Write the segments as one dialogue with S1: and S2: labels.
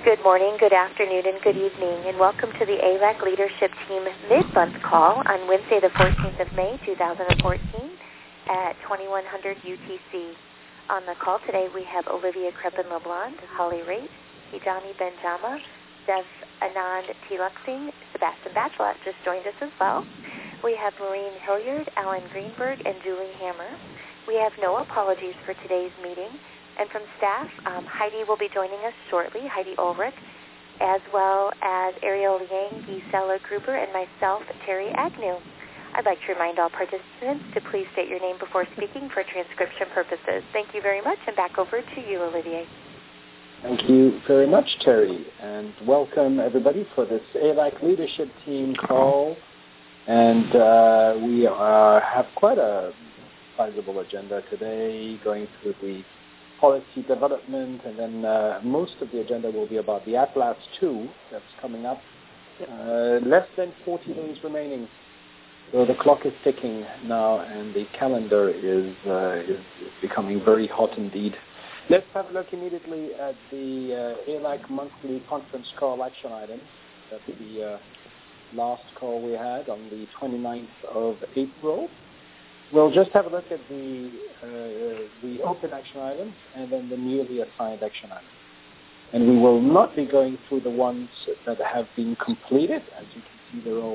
S1: Good morning, good afternoon, and good evening, and welcome to the ALAC Leadership Team mid-month call on Wednesday, the 14th of May, 2014 at 2100 UTC. On the call today, we have Olivia Crepin-LeBlanc, Holly Raitt, Tijani Benjama, Dev Anand Tiluksing, Sebastian Bachelet just joined us as well. We have Maureen Hilliard, Alan Greenberg, and Julie Hammer. We have no apologies for today's meeting. And from staff, Heidi will be joining us shortly, Heidi Ulrich, as well as Ariel Liang, Gisela Gruber, and myself, Terry Agnew. I'd like to remind all participants to please state your name before speaking for transcription purposes. Thank you very much, and back over to you, Olivier.
S2: Thank you very much, Terry, and welcome everybody for this ALAC Leadership Team call. And we have quite a sizable agenda today, going through the policy development, and then most of the agenda will be about the Atlas 2 that's coming up. Less than 40 days remaining. So the clock is ticking now, and the calendar is becoming very hot indeed. Let's have a look immediately at the ALAC monthly conference call action items. That's the last call we had on the 29th of April. We'll just have a look at the open action items and then the newly assigned action items. And we will not be going through the ones that have been completed. As you can see, they're all,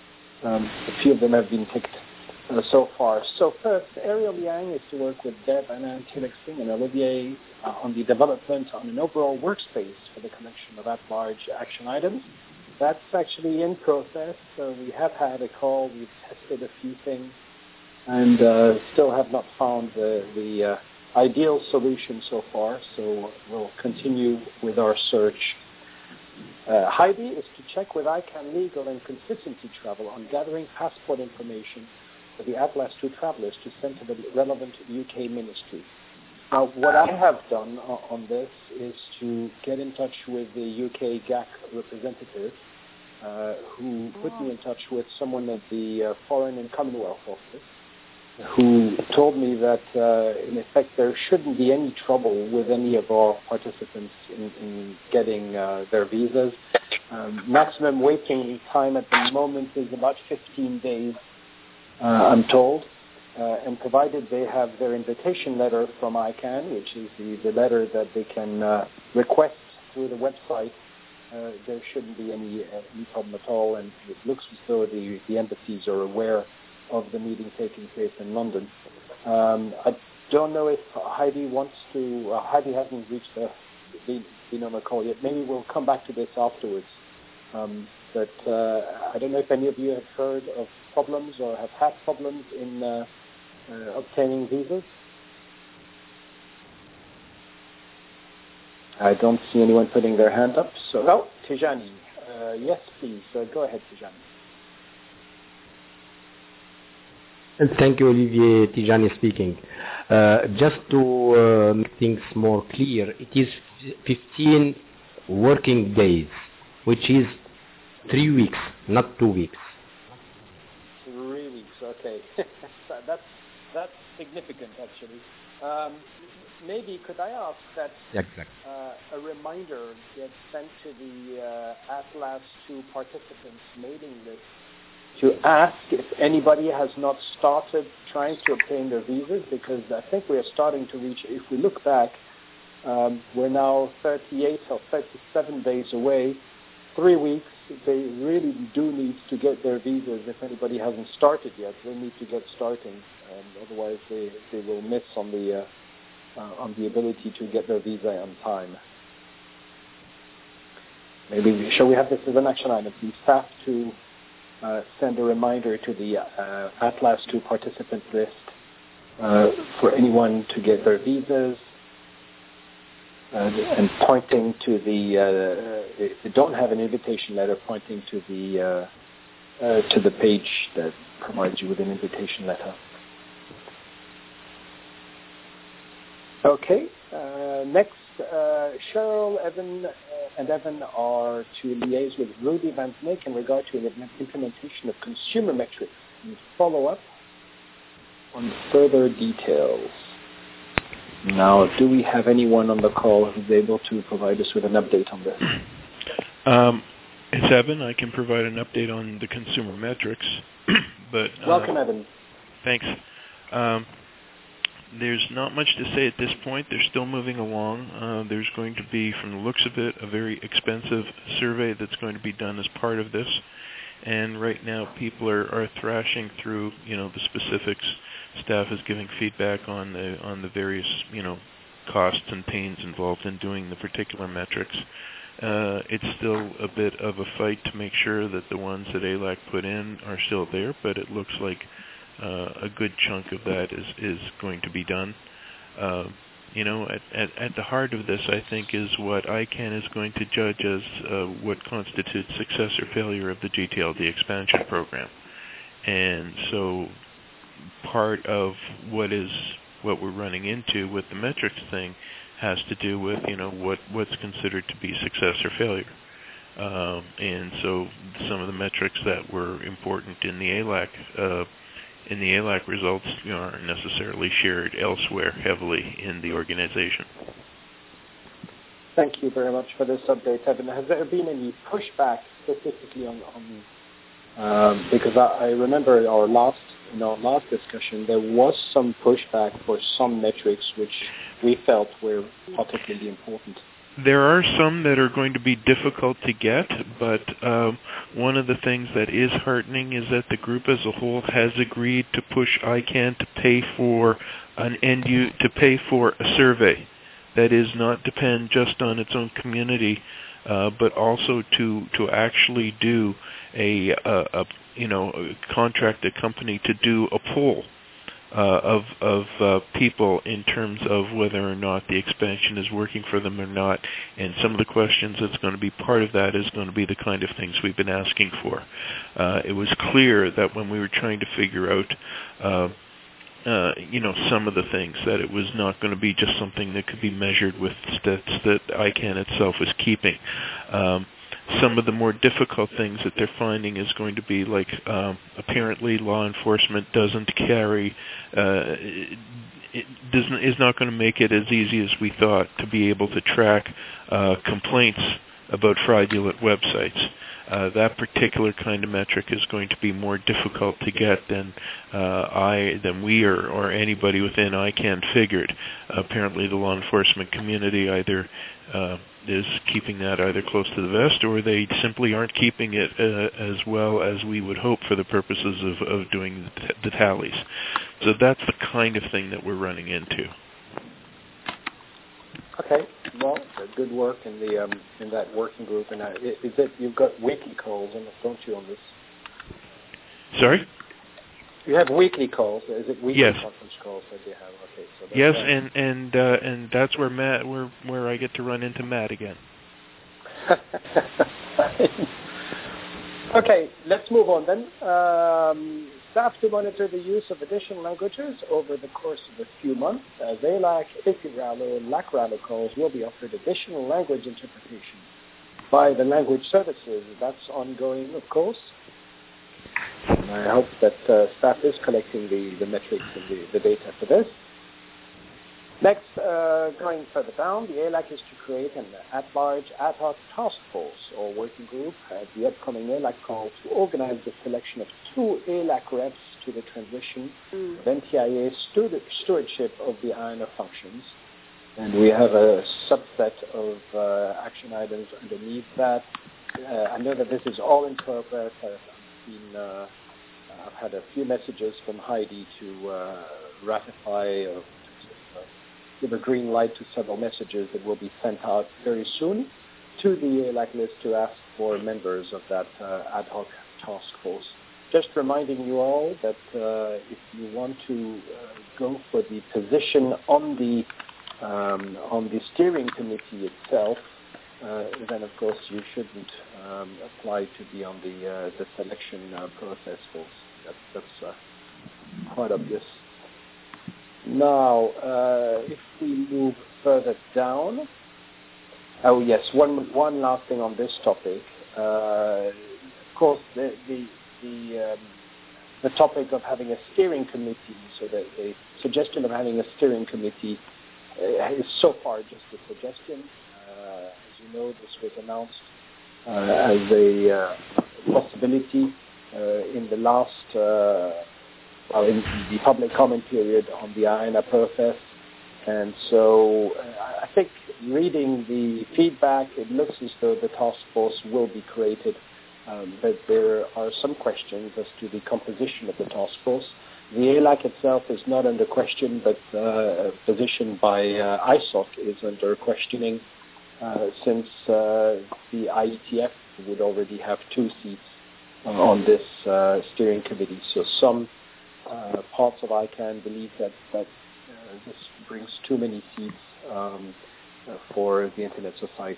S2: a few of them have been ticked so far. So first, Ariel Liang is to work with Dev Anand Tiluksing and Olivier on the development on an overall workspace for the collection of at-large action items. That's actually in process. So we have had a call. We've tested a few things, and still have not found the ideal solution so far, so we'll continue with our search. Heidi is to check with ICANN Legal and Consistency Travel on gathering passport information for the Atlas 2 travelers to send to the relevant UK ministry. Now, what I have done on this is to get in touch with the UK GAC representative, who put me in touch with someone at the Foreign and Commonwealth Office, who told me that, in effect, there shouldn't be any trouble with any of our participants in getting their visas. Maximum waiting time at the moment is about 15 days, I'm told, and provided they have their invitation letter from ICANN, which is the letter that they can request through the website, there shouldn't be any problem at all, and it looks as though the embassies are aware of the meeting taking place in London. I don't know if Heidi wants to, Heidi hasn't been on the call yet. Maybe we'll come back to this afterwards. But I don't know if any of you have heard of problems or have had problems in obtaining visas. I don't see anyone putting their hand up. So, Tijani. Yes, please. Go ahead, Tijani.
S3: Thank you, Olivier. Tijani speaking. Just to make things more clear, it is 15 working days, which is 3 weeks, not 2 weeks.
S2: 3 weeks, okay. That's significant, actually. Maybe could I ask that a reminder gets sent to the Atlas 2 participants mailing list to ask if anybody has not started trying to obtain their visas, because I think we are starting to reach, if we look back, we're now 38 or 37 days away. 3 weeks, they really do need to get their visas. If anybody hasn't started yet, they need to get starting. Otherwise, they will miss on the ability to get their visa on time. Maybe, shall we have this as an action item? Please staff to send a reminder to the Atlas 2 participant list for anyone to get their visas, and pointing to if they don't have an invitation letter, pointing to the page that provides you with an invitation letter. Okay. Next, Cheryl, Evan, and Evan are to liaise with Rudy Van Snake in regard to an implementation of consumer metrics and follow up on further details. Now, do we have anyone on the call who's able to provide us with an update on this?
S4: It's Evan. I can provide an update on the consumer metrics. But
S2: welcome, Evan.
S4: Thanks. There's not much to say at this point. They're still moving along. There's going to be, from the looks of it, a very expensive survey that's going to be done as part of this. And right now, people are thrashing through, the specifics. Staff is giving feedback on the various, costs and pains involved in doing the particular metrics. It's still a bit of a fight to make sure that the ones that ALAC put in are still there, but it looks like a good chunk of that is going to be done. At the heart of this, I think, is what ICANN is going to judge as what constitutes success or failure of the GTLD expansion program. And so part of what we're running into with the metrics thing has to do with, what's considered to be success or failure. And so some of the metrics that were important in the ALAC results aren't necessarily shared elsewhere heavily in the organization.
S2: Thank you very much for this update, Evan. Has there been any pushback specifically on because I remember our last discussion, there was some pushback for some metrics which we felt were particularly important.
S4: There are some that are going to be difficult to get, but one of the things that is heartening is that the group as a whole has agreed to push ICANN to pay for a survey that is not depend just on its own community, but also to actually do contract a company to do a poll of people in terms of whether or not the expansion is working for them or not. And some of the questions that's going to be part of that is going to be the kind of things we've been asking for. It was clear that when we were trying to figure out some of the things, that it was not going to be just something that could be measured with stats that ICANN itself is keeping. Some of the more difficult things that they're finding is going to be like apparently law enforcement doesn't carry, is not going to make it as easy as we thought to be able to track complaints about fraudulent websites. That particular kind of metric is going to be more difficult to get than we or anybody within ICANN figured. Apparently, the law enforcement community either is keeping that either close to the vest, or they simply aren't keeping it as well as we would hope for the purposes of doing the tallies. So that's the kind of thing that we're running into.
S2: Okay, well, good work in that working group, and is it you've got weekly calls, don't you, on this?
S4: Sorry?
S2: You have weekly calls. Is it weekly conference calls that you have? Okay, so
S4: yes, and that's where where I get to run into Matt again.
S2: Okay, let's move on then. Staff to monitor the use of additional languages over the course of a few months. As ALAC, ICRALO, and LACRALO calls will be offered additional language interpretation by the language services. That's ongoing, of course. And I hope that staff is collecting the metrics and the data for this. Next, going further down, the ALAC is to create an at-large ad hoc task force or working group at the upcoming ALAC call to organize the selection of 2 ALAC reps to the transition of NTIA stewardship of the IANA functions. And we have a subset of action items underneath that. I know that this is all in progress. I've had a few messages from Heidi to ratify or give a green light to several messages that will be sent out very soon to the ALAC list to ask for members of that ad hoc task force. Just reminding you all that if you want to go for the position on the steering committee itself, then of course you shouldn't apply to be on the selection process force. That's quite obvious. Now, if we move further down, oh yes, one last thing on this topic. Of course, the topic of having a steering committee, so the suggestion of having a steering committee is so far just a suggestion. As you know, this was announced as a possibility in the last, in the public comment period on the IANA process. And so I think reading the feedback, it looks as though the task force will be created, but there are some questions as to the composition of the task force. The ALAC itself is not under question, but position by ISOC is under questioning since the IETF would already have 2 seats on this steering committee. So some parts of ICANN believe that this brings too many seats for the Internet Society.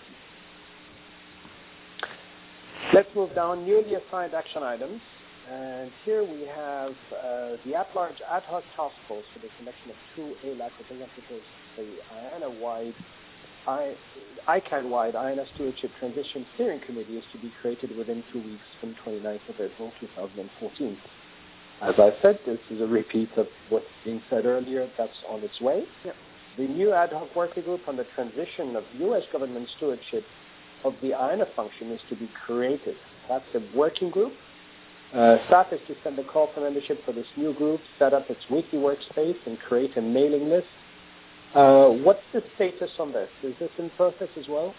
S2: Let's move down. Newly assigned action items. And here we have the at-large ad hoc task force for the selection of 2 ALAC representatives. The ICANN-wide IANA Stewardship Transition Steering Committee is to be created within 2 weeks from 29th of April 2014. As I said, this is a repeat of what's being said earlier. That's on its way. Yep. The new ad hoc working group on the transition of U.S. government stewardship of the IANA function is to be created. That's a working group. Staff is to send a call for membership for this new group, set up its wiki workspace, and create a mailing list. What's the status on this? Is this in process as well?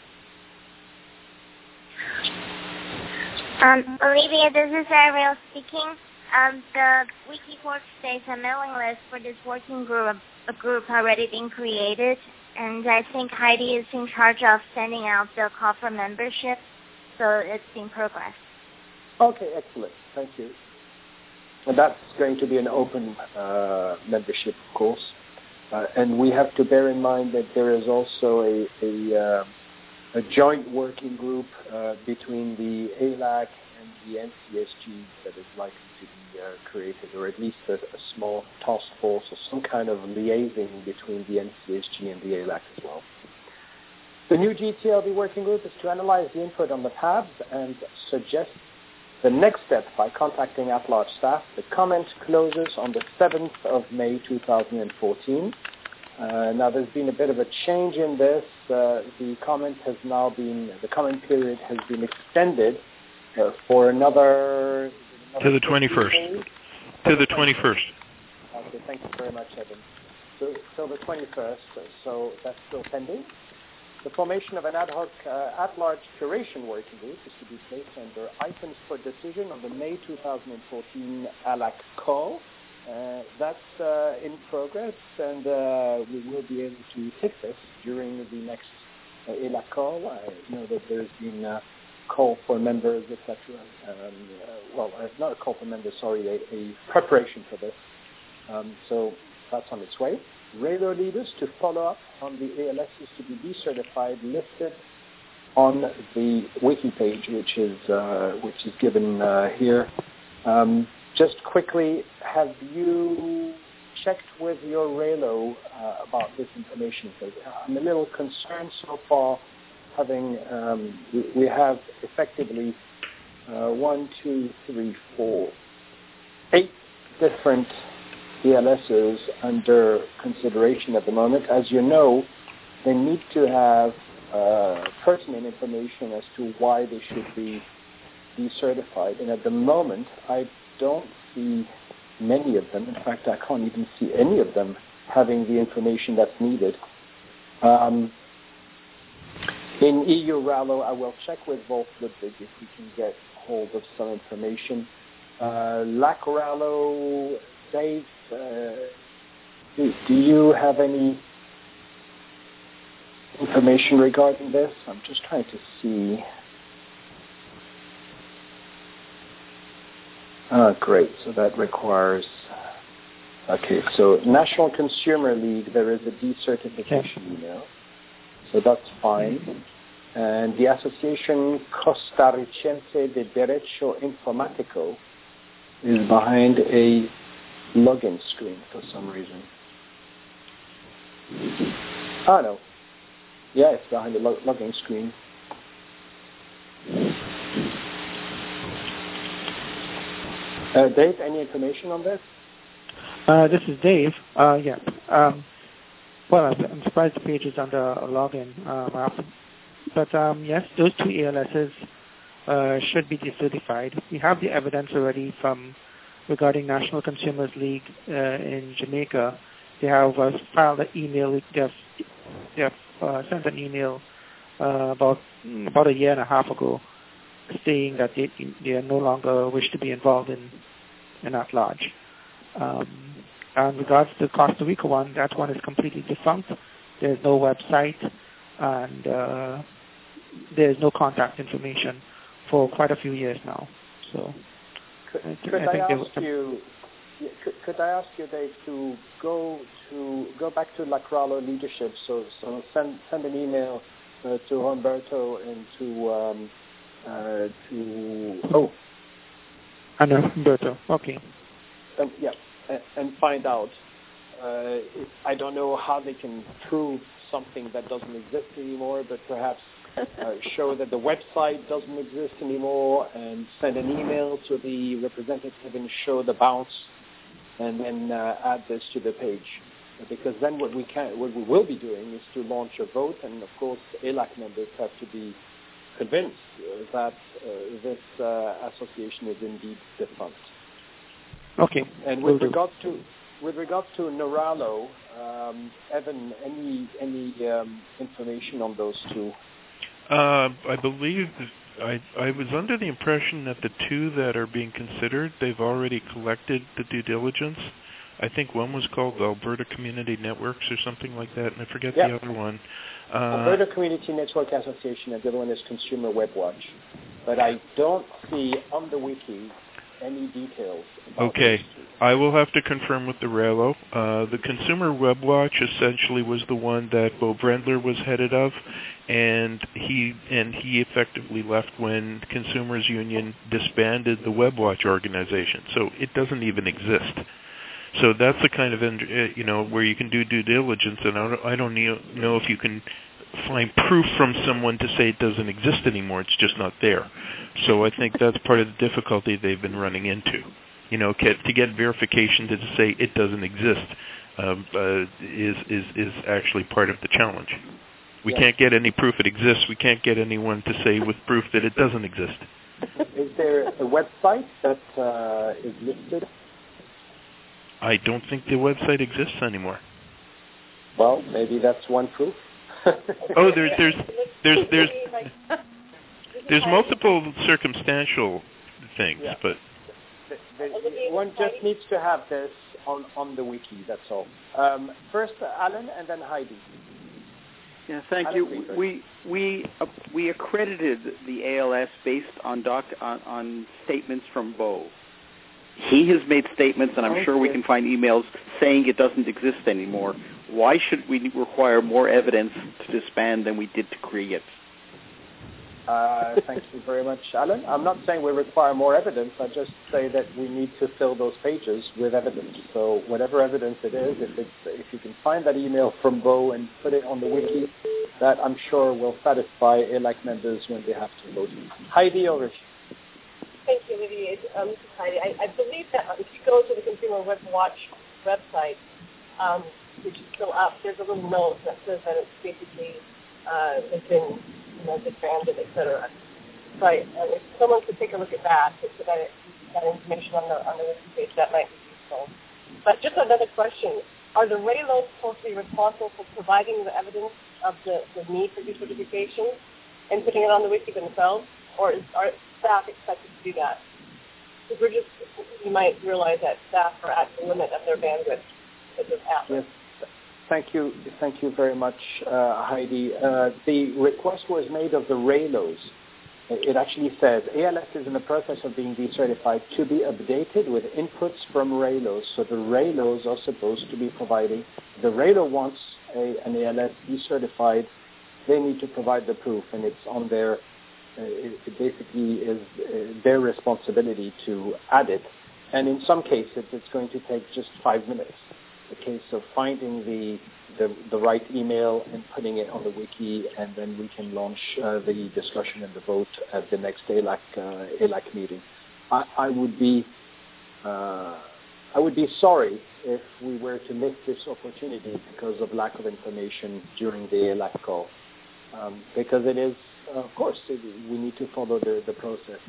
S5: Olivia, this is Ariel speaking. The wiki workspace and mailing list for this working group, a group already being created, and I think Heidi is in charge of sending out the call for membership, so it's in progress.
S2: Okay, excellent. Thank you. And that's going to be an open membership, of course. And we have to bear in mind that there is also a joint working group between the ALAC and the NCSG that is likely to be created, or at least a small task force or some kind of liaising between the NCSG and the ALAC as well. The new GTLD working group is to analyze the input on the tabs and suggest the next step by contacting at-large staff. The comment closes on the 7th of May 2014. Now there's been a bit of a change in this. The comment period has been extended for another
S4: to the 21st. To the 21st.
S2: Okay, thank you very much, Evan. So the 21st, so that's still pending. The formation of an ad hoc at-large curation working group is to be placed under items for decision on the May 2014 ALAC call. That's in progress, and we will be able to fix this during the next ALAC call. I know that there's been a call for members, etc. Not a call for members, sorry, a preparation for this. So that's on its way. Radar leaders to follow up on the ALSs to be decertified, listed on the wiki page, which is given here. Just quickly, have you checked with your Relo about this information? Because I'm a little concerned so far. We have effectively 8 different ELSs under consideration at the moment. As you know, they need to have pertinent information as to why they should be decertified. And at the moment, I don't see many of them. In fact, I can't even see any of them having the information that's needed. In EU Rallo, I will check with Wolf Ludwig if we can get hold of some information. LAC Rallo, Dave, do you have any information regarding this? I'm just trying to see. Great. So that requires... Okay, so National Consumer League, there is a decertification email. So that's fine. And the Association Costarricense de Derecho Informatico is behind a login screen for some reason. No. Yeah, it's behind the login screen. Dave, any information on this?
S6: This is Dave. Well, I'm surprised the page is under a login. But yes, those two ALSs should be decertified. We have the evidence already regarding National Consumers League in Jamaica. They have filed an email. They have sent an email about a year and a half ago, saying that they are no longer wish to be involved in at large. And regards to the Costa Rica one, that one is completely defunct. There's no website, and there's no contact information for quite a few years now. So,
S2: could I ask you, Dave, to go back to Lacralo leadership? So send an email to Humberto and to
S6: Humberto. Okay.
S2: Yeah. And find out. I don't know how they can prove something that doesn't exist anymore, but perhaps show that the website doesn't exist anymore, and send an email to the representative and show the bounce, and then add this to the page. Because then what we will be doing is to launch a vote, and of course ALAC members have to be convinced that this association is indeed defunct.
S6: Okay.
S2: And with regards to Noralo, Evan, any information on those two?
S4: I believe I was under the impression that the two that are being considered, they've already collected the due diligence. I think one was called Alberta Community Networks or something like that, and I forget the other one.
S2: Alberta Community Network Association, and the other one is Consumer Web Watch. But I don't see on the wiki any details about
S4: Okay. I will have to confirm with the RALO. The Consumer Web Watch essentially was the one that Bo Brendler was headed of, and he effectively left when Consumers Union disbanded the Web Watch organization. So it doesn't even exist. So that's the kind of where you can do due diligence, and I don't know if you can find proof from someone to say it doesn't exist anymore. It's just not there. So I think that's part of the difficulty they've been running into. To get verification to say it doesn't exist is actually part of the challenge. We can't get any proof it exists. We can't get anyone to say with proof that it doesn't exist.
S2: Is there a website that is listed?
S4: I don't think the website exists anymore.
S2: Well, maybe that's one proof.
S4: Oh, there's multiple circumstantial things, but
S2: one just needs to have this on the wiki. That's all. First, Alan, and then Heidi.
S7: Yeah, thank you. We accredited the ALS based on statements from Bo. He has made statements, and I'm sure we can find emails saying it doesn't exist anymore. Why should we require more evidence to disband than we did to create?
S2: Thank you very much, Alan. I'm not saying we require more evidence. I just say that we need to fill those pages with evidence. So whatever evidence it is, if you can find that email from Bo and put it on the wiki, that I'm sure will satisfy ALAC members when they have to vote. Heidi, over to you.
S8: Thank you, Olivier. This is Heidi. I believe that if you go to the Consumer Web Watch website, which is still up, there's a little note that says that it's basically has been disbanded, etc. So if someone could take a look at that, so that information on the wiki page, that might be useful. But just another question: are the RALOs supposed to be responsible for providing the evidence of the need for decertification and putting it on the wiki themselves, or are staff expected to do that? Because you might realize that staff are at the limit of their bandwidth with this app.
S2: Yes. Thank you very much, Heidi. The request was made of the RALOs. It actually says, ALS is in the process of being decertified to be updated with inputs from RALOs. So the RALOs are supposed to be providing. The RALO wants an ALS decertified. They need to provide the proof, and it's on their, it basically is their responsibility to add it. And in some cases, it's going to take just 5 minutes. The case of finding the right email and putting it on the wiki, and then we can launch the discussion and the vote at the next ALAC meeting. I would be I would be sorry if we were to miss this opportunity because of lack of information during the ELAC call, because it is, of course, we need to follow the process.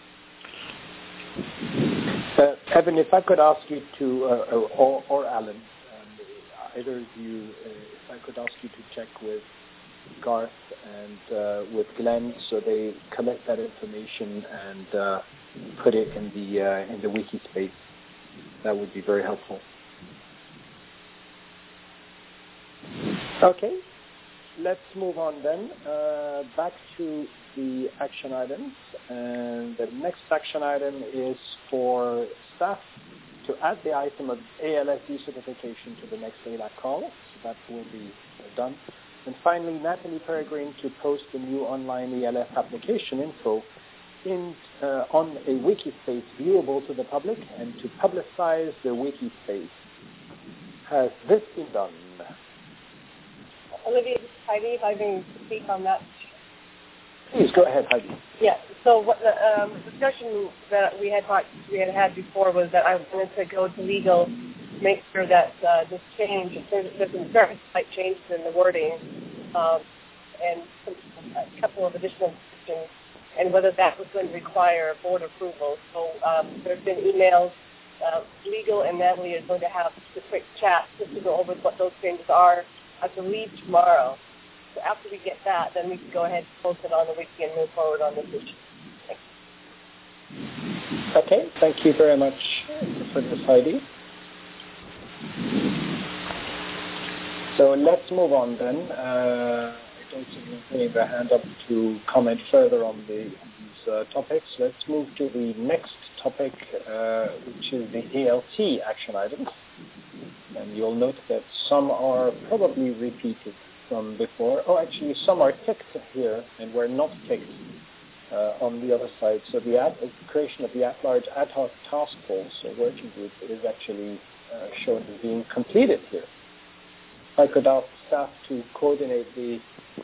S2: Evan, if I could ask you to, or Alan, either of you, if I could ask you to check with Garth and with Glenn so they collect that information and put it in the wiki space. That would be very helpful. Okay, let's move on then. Back to the action items. And the next action item is for staff to add the item of ALS decertification to the next ALAC call. So that will be done. And finally, Natalie Peregrine to post the new online ELS application info on a wiki space viewable to the public and to publicize the wiki space. Has this been done?
S8: Olivia, Heidi, if I can speak on that.
S2: Please go ahead, Heidi.
S8: Yeah. So what the discussion that we had before was that I wanted to go to legal to make sure that this change, there's some very slight changes in the wording, and a couple of additional questions, and whether that was going to require board approval. So there's been emails. Legal and Natalie are going to have a quick chat just to go over what those changes are, I believe, tomorrow. So after we get that, then we can go ahead and post it on the wiki and move forward on this issue. Thanks.
S2: Okay, thank you very much for this, Heidi. So let's move on then. I don't see anyone putting their hand up to comment further on these topics. Let's move to the next topic, which is the ALT action items. And you'll note that some are probably repeated from before. Oh, actually, some are ticked here and were not ticked on the other side. So the creation of the at-large ad hoc task force or working group is actually shown as being completed here. I could ask staff to coordinate the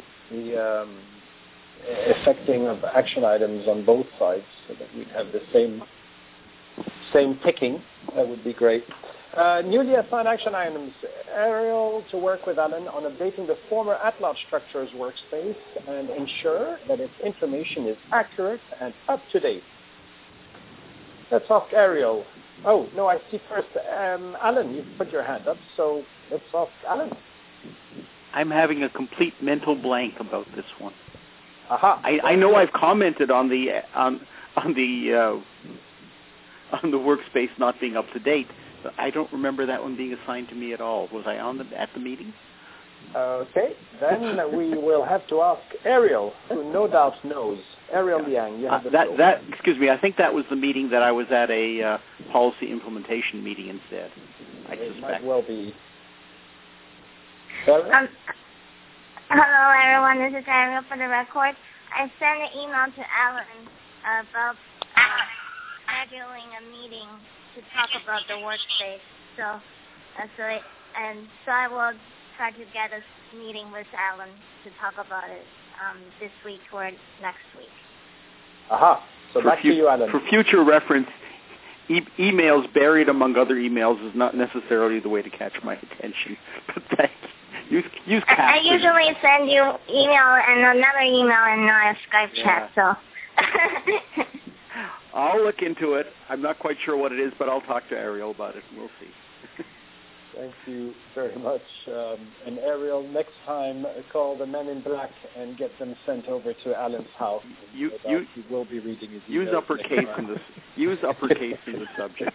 S2: effecting of action items on both sides so that we'd have the same ticking. That would be great. Newly assigned action items. Ariel to work with Alan on updating the former at-large structures workspace and ensure that its information is accurate and up to date. Let's ask Ariel. Oh, no, I see first. Alan, you've put your hand up, so let's ask Alan.
S7: I'm having a complete mental blank about this one.
S2: Aha.
S7: I know I've commented on the workspace not being up to date, but I don't remember that one being assigned to me at all. Was I at the meeting?
S2: Okay, then we will have to ask Ariel, who no doubt knows. Ariel Liang, you have the floor.
S7: Excuse me, I think that was the meeting that I was at a policy implementation meeting instead. I suspect.
S2: It might well be.
S5: Hello, everyone. This is Ariel for the record. I sent an email to Alan about scheduling a meeting to talk about the workspace. So I will try to get a meeting with Alan to talk about it this week or next week.
S2: Aha. So back to you, Alan.
S7: For future reference, emails buried among other emails is not necessarily the way to catch my attention. But thanks. Use
S5: I usually send you email and another email and a Skype chat, so.
S7: I'll look into it. I'm not quite sure what it is, but I'll talk to Ariel about it, and we'll see.
S2: Thank you very much. And Ariel, next time, call the men in black and get them sent over to Alan's house. He will be reading his email.
S7: Use uppercase in the subject.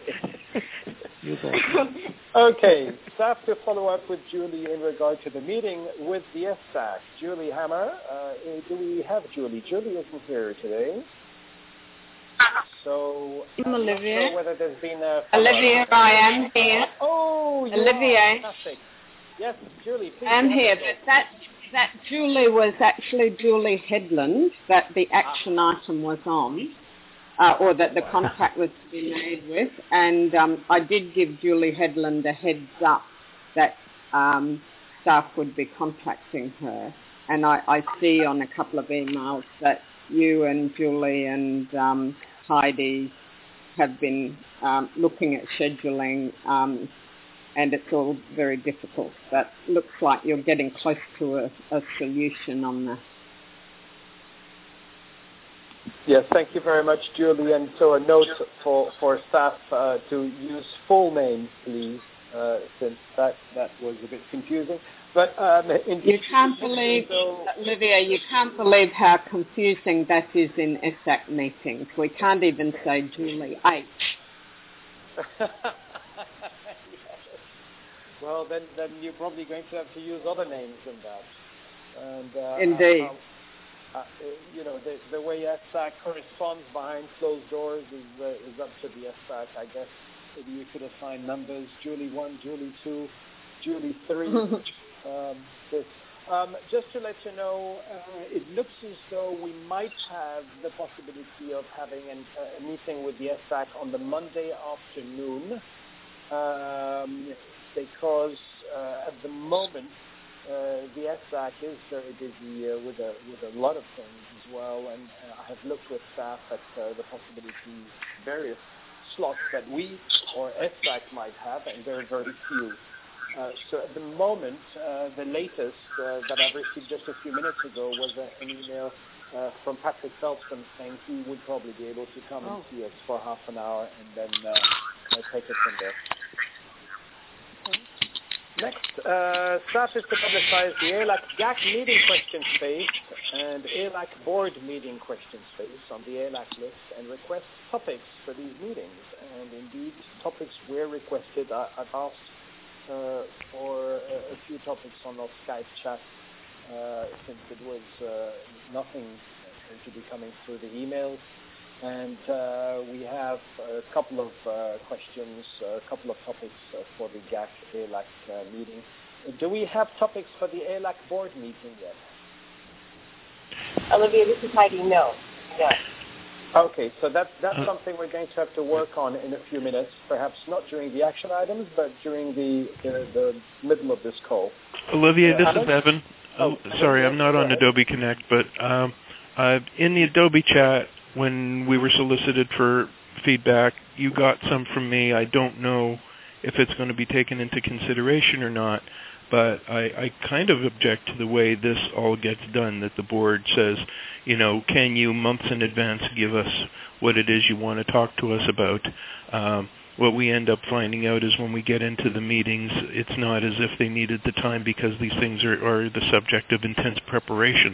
S2: Okay, staff to follow up with Julie in regard to the meeting with the SAC. Julie Hammer, do we have Julie? Julie isn't here today. So
S9: I'm Olivia.
S2: Not sure whether there's been a
S9: Olivia, I am here.
S2: Oh, you
S9: Olivia.
S2: Are fantastic. Yes, Julie, please.
S9: I'm here, but that Julie was actually Julie Headland that the action item was on, or that the contract was to be made with, and I did give Julie Headland a heads up that staff would be contacting her, and I see on a couple of emails that you and Julie and Heidi have been looking at scheduling, and it's all very difficult. But looks like you're getting close to a solution on that.
S2: Yes, thank you very much, Julie. And so a note for staff to use full names, please, since that was a bit confusing. But
S9: you can't believe, Olivia, you can't believe how confusing that is in ESAC meetings. We can't even say Julie H.
S2: Well, then you're probably going to have to use other names than that. And,
S9: indeed.
S2: The way ESAC corresponds behind closed doors is up to the ESAC. I guess maybe you could assign numbers: Julie 1, Julie 2, Julie 3. Just to let you know, it looks as though we might have the possibility of having a meeting with the ESAC on the Monday afternoon, because at the moment the ESAC is very busy with a lot of things as well, and I have looked with staff at the possibility, various slots that we or ESAC might have, and very, very few. So at the moment, the latest that I've received just a few minutes ago was an email from Patrick Felton saying he would probably be able to come and see us for half an hour, and then take it from there. Next, staff is to publicize the ALAC GAC meeting question space and ALAC board meeting question space on the ALAC list and request topics for these meetings. And indeed, topics were requested. I've asked for a few topics on our Skype chat since it was nothing going to be coming through the emails. And we have a couple of questions, a couple of topics for the GAC ALAC meeting. Do we have topics for the ALAC board meeting yet?
S8: Olivia, this is Heidi. No.
S2: Okay, so that's something we're going to have to work on in a few minutes, perhaps not during the action items, but during the middle of this call.
S4: Olivia, this is Evan. Sorry, I'm not on Adobe Connect, but in the Adobe chat, when we were solicited for feedback, you got some from me. I don't know if it's going to be taken into consideration or not, but I kind of object to the way this all gets done, that the board says, can you months in advance give us what it is you want to talk to us about? What we end up finding out is when we get into the meetings, it's not as if they needed the time because these things are the subject of intense preparation.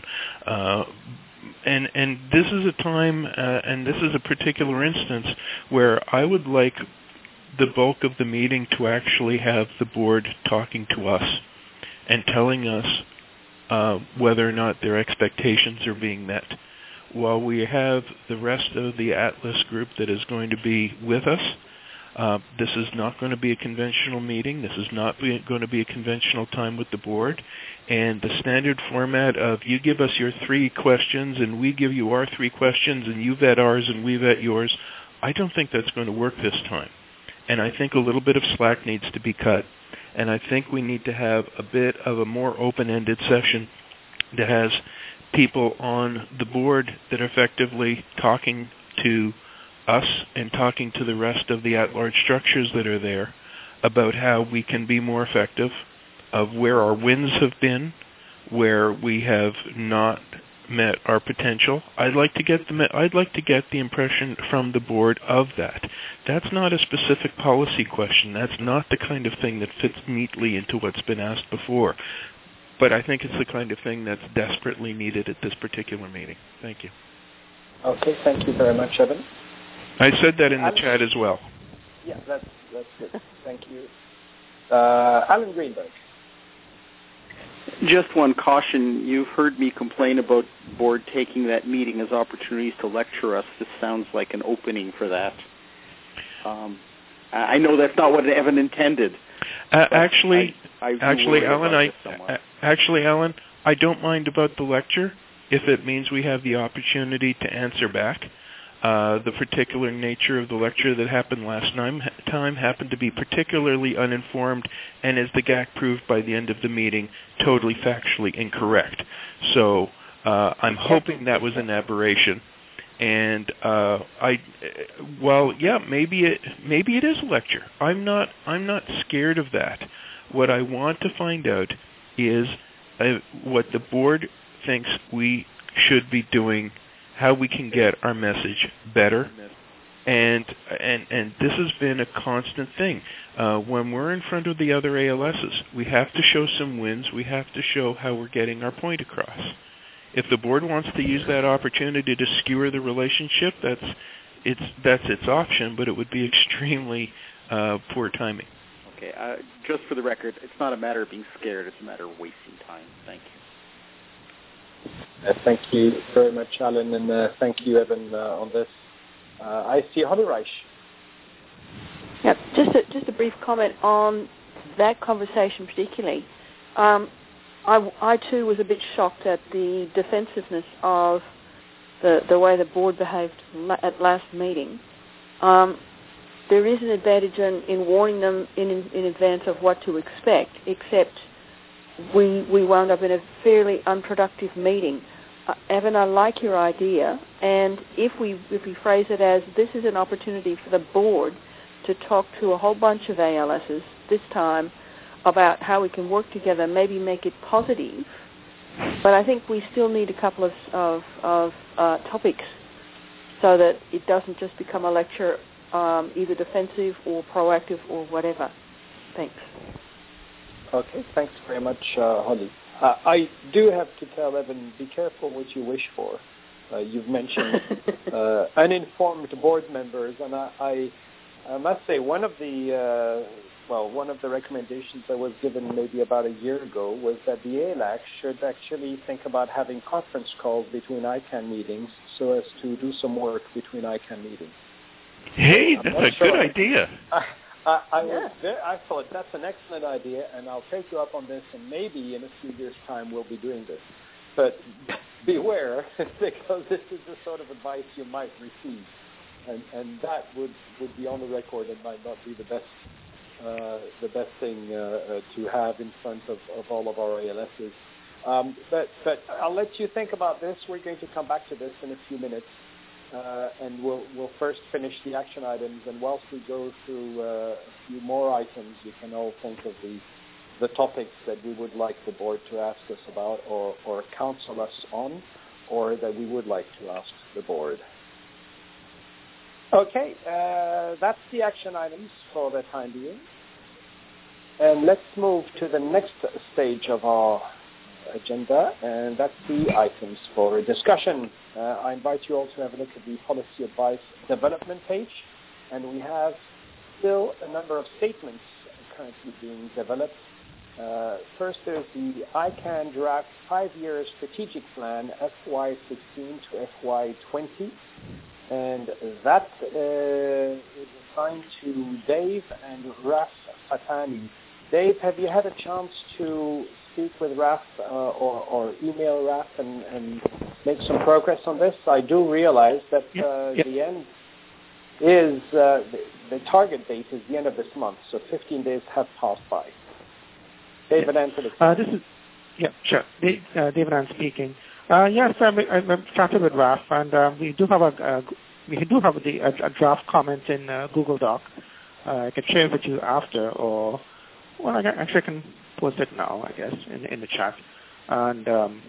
S4: And this is a time, and this is a particular instance where I would like the bulk of the meeting to actually have the board talking to us and telling us whether or not their expectations are being met. While we have the rest of the Atlas group that is going to be with us, this is not going to be a conventional meeting. This is not going to be a conventional time with the board. And the standard format of you give us your 3 questions and we give you our 3 questions and you vet ours and we vet yours, I don't think that's going to work this time. And I think a little bit of slack needs to be cut. And I think we need to have a bit of a more open-ended session that has people on the board that are effectively talking to us and talking to the rest of the at-large structures that are there about how we can be more effective, of where our wins have been, where we have not met our potential. I'd like to get the impression from the board of that. That's not a specific policy question. That's not the kind of thing that fits neatly into what's been asked before. But I think it's the kind of thing that's desperately needed at this particular meeting. Thank you.
S2: Okay, thank you very much, Evan.
S4: I said that in the chat as well.
S2: Yeah, that's good. Thank you. Alan Greenberg.
S7: Just one caution. You've heard me complain about board taking that meeting as opportunities to lecture us. This sounds like an opening for that. I know that's not what Evan intended.
S4: Actually, Alan, I don't mind about the lecture if it means we have the opportunity to answer back. The particular nature of the lecture that happened last time happened to be particularly uninformed and, as the GAC proved by the end of the meeting, totally factually incorrect. So I'm hoping that was an aberration. And maybe it is a lecture. I'm not scared of that. What I want to find out is what the board thinks we should be doing, how we can get our message better. And this has been a constant thing. When we're in front of the other ALSs, we have to show some wins. We have to show how we're getting our point across. If the board wants to use that opportunity to skewer the relationship, that's its option, but it would be extremely poor timing.
S7: Okay, just for the record, it's not a matter of being scared. It's a matter of wasting time. Thank you.
S2: Thank you very much, Alan, and thank you, Evan, on this. I see Holly Reich.
S10: Yeah, just a brief comment on that conversation particularly. I too was a bit shocked at the defensiveness of the way the board behaved at last meeting. There is an advantage in warning them in advance of what to expect, except we wound up in a fairly unproductive meeting. Evan, I like your idea, and if we phrase it as this is an opportunity for the board to talk to a whole bunch of ALSs this time about how we can work together, maybe make it positive, but I think we still need a couple of topics so that it doesn't just become a lecture either defensive or proactive or whatever. Thanks.
S2: Okay, thanks very much, Holly. I do have to tell Evan, be careful what you wish for. You've mentioned uninformed board members, and I must say one of the recommendations that was given maybe about a year ago was that the ALAC should actually think about having conference calls between ICANN meetings so as to do some work between ICANN meetings.
S4: Hey, that's a good idea.
S2: I thought that's an excellent idea, and I'll take you up on this, and maybe in a few years' time we'll be doing this. But beware, because this is the sort of advice you might receive, and that would be on the record and might not be the best thing to have in front of all of our ALSs. But I'll let you think about this. We're going to come back to this in a few minutes. And we'll first finish the action items, and whilst we go through a few more items, you can all think of the topics that we would like the board to ask us about or counsel us on, or that we would like to ask the board. Okay, that's the action items for the time being. And let's move to the next stage of our agenda, and that's the items for discussion. I invite you all to have a look at the policy advice development page, and we have still a number of statements currently being developed. First, there's the ICANN draft 5-year strategic plan FY16 to FY20, and that is assigned to Dave and Raf Fatani. Dave, have you had a chance to speak with Raf or email Raf and make some progress on this? I do realize that the end is the target date is the end of this month, so 15 days have passed by. David Anthony.
S6: Sure. David Ann speaking. Yes, I've started with Raf, and we do have a draft comment in Google Doc. I can share it with you after, or I can post it now, I guess, in the chat. And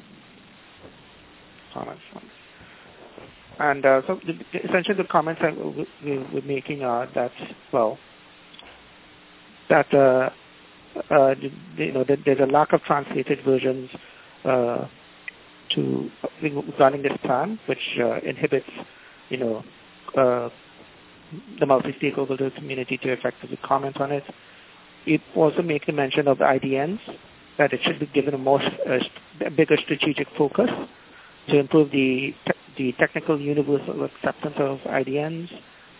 S6: so essentially the comments that we're making are that there's a lack of translated versions regarding this plan, which inhibits the multi-stakeholder community to effectively comment on it. It also makes a mention of the IDNs, that it should be given a bigger strategic focus to improve the technical universal acceptance of IDNs.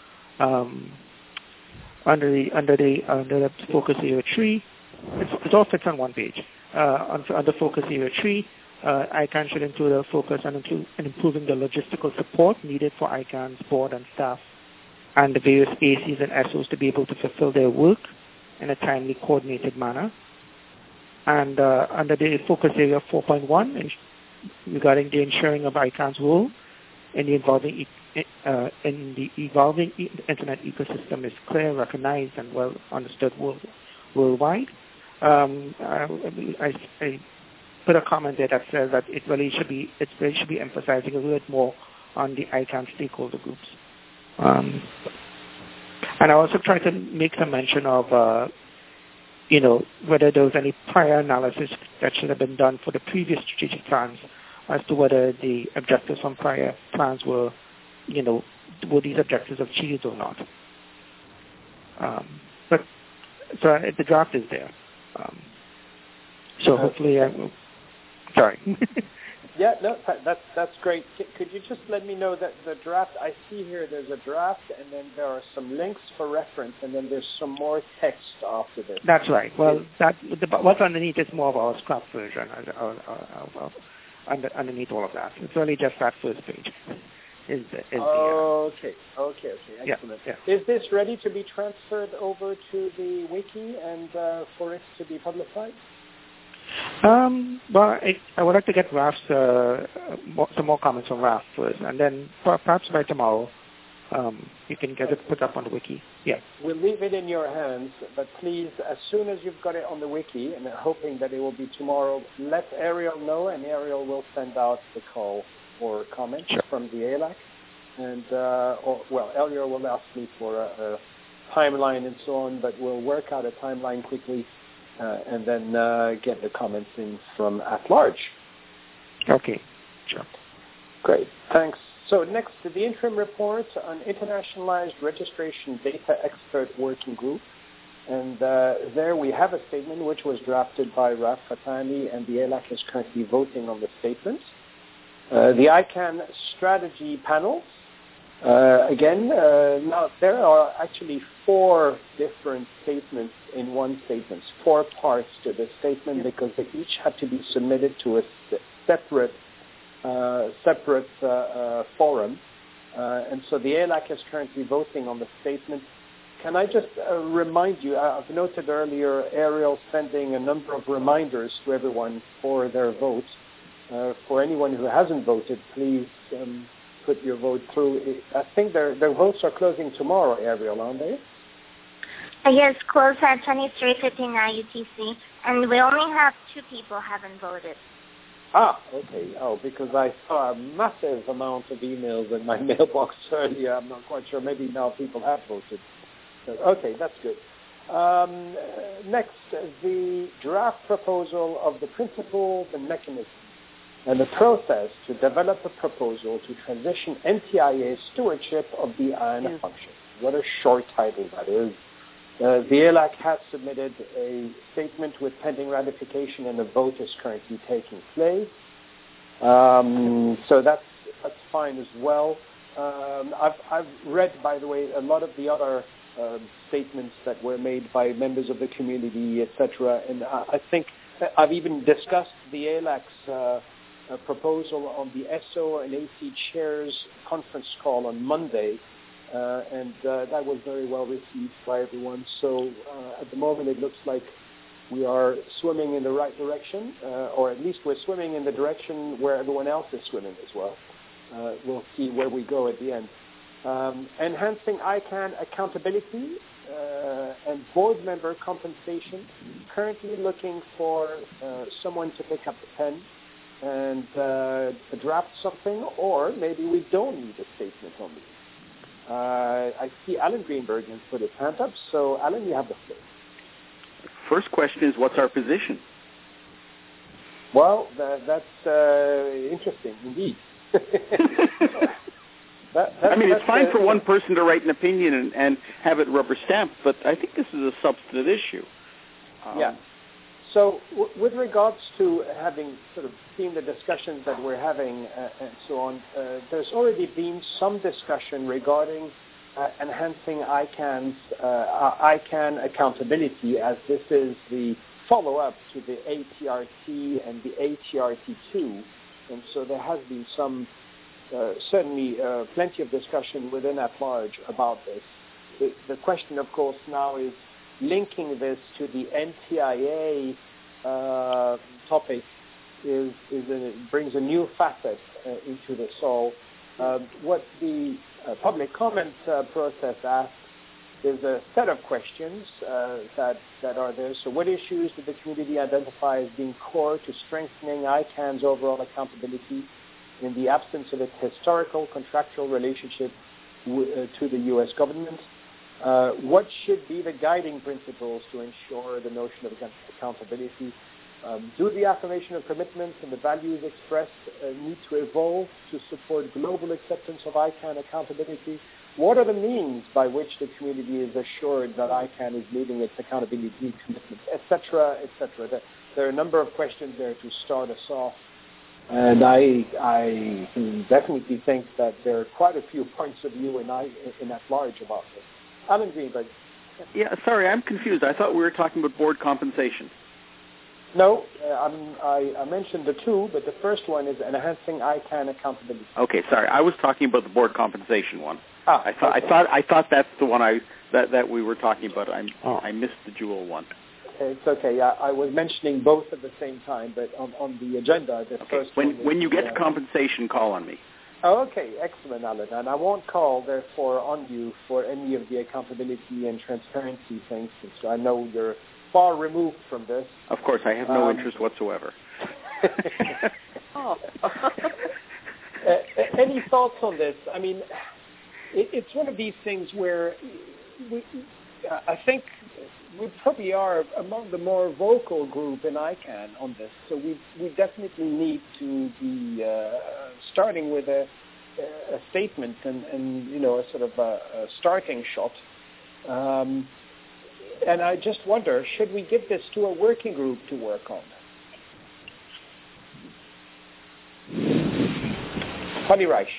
S6: Under the focus area 3, it all fits on one page. Under focus area 3, ICANN should include a focus on improving the logistical support needed for ICANN's board and staff and the various ACs and SOs to be able to fulfill their work in a timely, coordinated manner. And under the focus area 4.1, regarding the ensuring of ICANN's role in the evolving internet ecosystem is clear, recognized, and well understood worldwide. I put a comment there that says that it really should be emphasizing a little bit more on the ICANN stakeholder groups. And I also try to make some mention of whether there was any prior analysis that should have been done for the previous strategic plans as to whether the objectives from prior plans were these objectives achieved or not. But the draft is there. So hopefully, sorry.
S2: Yeah, no, that's great. Could you just let me know that the draft, I see here there's a draft, and then there are some links for reference, and then there's some more text after this.
S6: That's right. Well, what's underneath is more of our scrap version underneath all of that. It's really just that first page.
S2: Okay, excellent.
S6: Yeah.
S2: Is this ready to be transferred over to the wiki and for it to be publicized?
S6: Well, I would like to get Raf's some more comments from Raf first, and then perhaps by tomorrow you can get it put up on the wiki. Yeah.
S2: We'll leave it in your hands, but please, as soon as you've got it on the wiki, and hoping that it will be tomorrow, let Ariel know, and Ariel will send out the call for comments from the ALAC. And, Ariel will ask me for a timeline and so on, but we'll work out a timeline quickly and then get the comments in from at large.
S6: Okay, sure.
S2: Great, thanks. So next, the interim report on Internationalized Registration Data Expert Working Group. And there we have a statement which was drafted by Raf Fatani, and the ALAC is currently voting on the statement. The ICANN strategy panel. Now there are actually 4 different statements in one statement, 4 parts to the statement because they each had to be submitted to a separate forum. And so the ALAC is currently voting on the statement. Can I just remind you, I've noted earlier Ariel sending a number of reminders to everyone for their vote. For anyone who hasn't voted, please put your vote through. I think their votes are closing tomorrow, Ariel, aren't they?
S5: Yes, close at 23:59 UTC, and we only have 2 people haven't voted.
S2: Okay. Because I saw a massive amount of emails in my mailbox earlier. I'm not quite sure. Maybe now people have voted. So, okay, that's good. Next, the draft proposal of the principles and mechanisms and the process to develop a proposal to transition NTIA stewardship of the IANA function. What a short title that is. The ALAC has submitted a statement with pending ratification, and a vote is currently taking place. So that's fine as well. I've read, by the way, a lot of the other statements that were made by members of the community, etc. And I think I've even discussed the ALAC's proposal on the SO and AC chairs conference call on Monday, and that was very well received by everyone. So at the moment it looks like we are swimming in the right direction, or at least we're swimming in the direction where everyone else is swimming as well. We'll see where we go at the end. Enhancing ICANN accountability and board member compensation. Currently looking for someone to pick up the pen and draft something, or maybe we don't need a statement on this. I see Alan Greenberg has put his hand up, so Alan, you have the floor.
S7: First question is, what's our position?
S2: Well, that's interesting indeed.
S7: It's fine for one person to write an opinion and have it rubber stamped, but I think this is a substantive issue.
S2: Yeah. So with regards to having sort of seen the discussions that we're having and so on, there's already been some discussion regarding enhancing ICANN accountability, as this is the follow-up to the ATRT and the ATRT2. And so there has been some, certainly plenty of discussion within at large about this. The question, of course, now is linking this to the NTIA topic brings a new facet into this all. What the public comment process asks is a set of questions that are there. So what issues did the community identify as being core to strengthening ICANN's overall accountability in the absence of its historical contractual relationship to the U.S. government? What should be the guiding principles to ensure the notion of accountability? Do the affirmation of commitments and the values expressed need to evolve to support global acceptance of ICANN accountability? What are the means by which the community is assured that ICANN is meeting its accountability commitments, etc., etc.? There are a number of questions there to start us off, and I definitely think that there are quite a few points of view in at large about this. Alan Greenberg.
S7: Yeah, sorry, I'm confused. I thought we were talking about board compensation.
S2: No, I mentioned the two, but the first one is enhancing ICANN accountability.
S7: Okay, sorry. I was talking about the board compensation one. I thought that's the one that we were talking about. I missed the Jewel one.
S2: It's okay. Yeah, I was mentioning both at the same time, but on the agenda, the first one.
S7: When you get to compensation, call on me.
S2: Oh, okay, excellent, Alan. And I won't call, therefore, on you for any of the accountability and transparency things. So I know you're far removed from this.
S7: Of course, I have no interest whatsoever.
S2: Any thoughts on this? I mean, it's one of these things where I think we probably are among the more vocal group in ICANN on this. So we definitely need to be starting with a statement and a sort of a starting shot. And I just wonder, should we give this to a working group to work on? Connie Reich.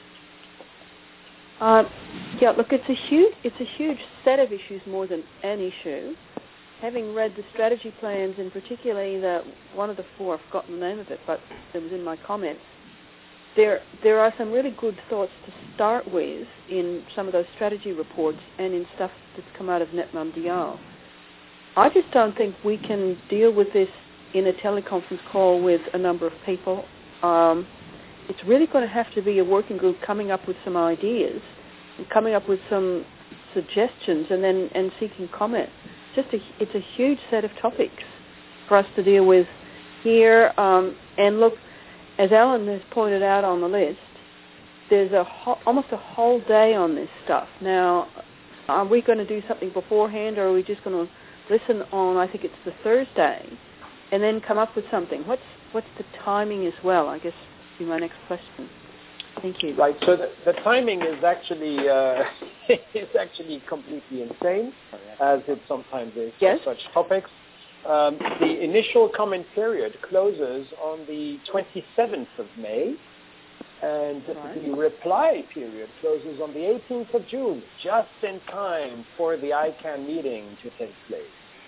S10: Yeah, look, it's a huge set of issues more than an issue. Having read the strategy plans, and particularly one of the four, I've forgotten the name of it, but it was in my comments, there are some really good thoughts to start with in some of those strategy reports and in stuff that's come out of NetMundial. I just don't think we can deal with this in a teleconference call with a number of people. It's really going to have to be a working group coming up with some ideas and coming up with some suggestions and seeking comment. It's a huge set of topics for us to deal with here. And look, as Alan has pointed out on the list, there's almost a whole day on this stuff. Now, are we going to do something beforehand, or are we just going to listen on, I think it's the Thursday, and then come up with something? What's the timing as well, I guess would be my next question. Thank you.
S2: Right, so the timing is actually completely insane, as it sometimes is for such topics. The initial comment period closes on the 27th of May, and the reply period closes on the 18th of June, just in time for the ICANN meeting to take place.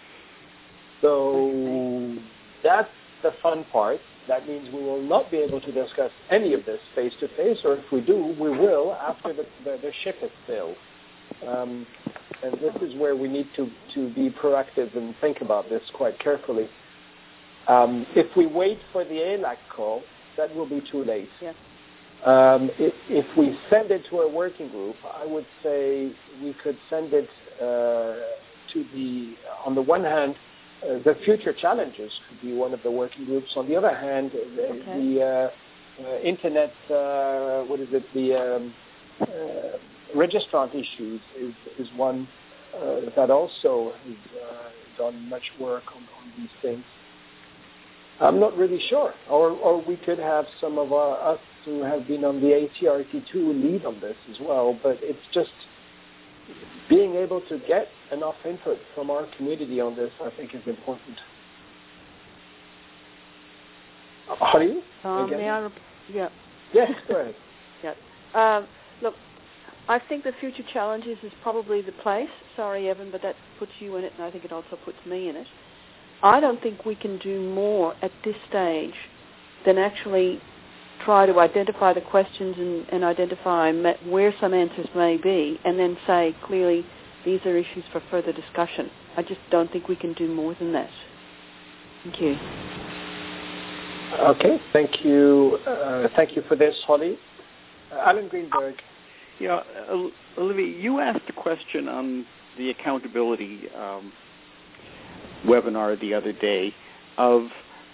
S2: So that's the fun part. That means we will not be able to discuss any of this face-to-face, or if we do, we will after the ship has sailed. And this is where we need to be proactive and think about this quite carefully. If we wait for the ALAC call, that will be too late.
S10: Yeah.
S2: If we send it to a working group, I would say we could send it on the one hand, the future challenges could be one of the working groups. On the other hand, the internet, registrant issues is one that also has done much work on these things. I'm not really sure. Or we could have some of us who have been on the ATRT2 lead on this as well, but it's just being able to get enough input from our community on this, I think, is important. Holly?
S10: May I? Yeah.
S2: Yes, go ahead.
S10: Yeah. Look, I think the future challenges is probably the place. Sorry, Evan, but that puts you in it, and I think it also puts me in it. I don't think we can do more at this stage than actually try to identify the questions and identify where some answers may be, and then say clearly these are issues for further discussion. I just don't think we can do more than that. Thank you.
S2: Okay, thank you. Thank you for this, Holly. Alan Greenberg.
S7: Yeah, Olivia, you asked a question on the accountability webinar the other day of,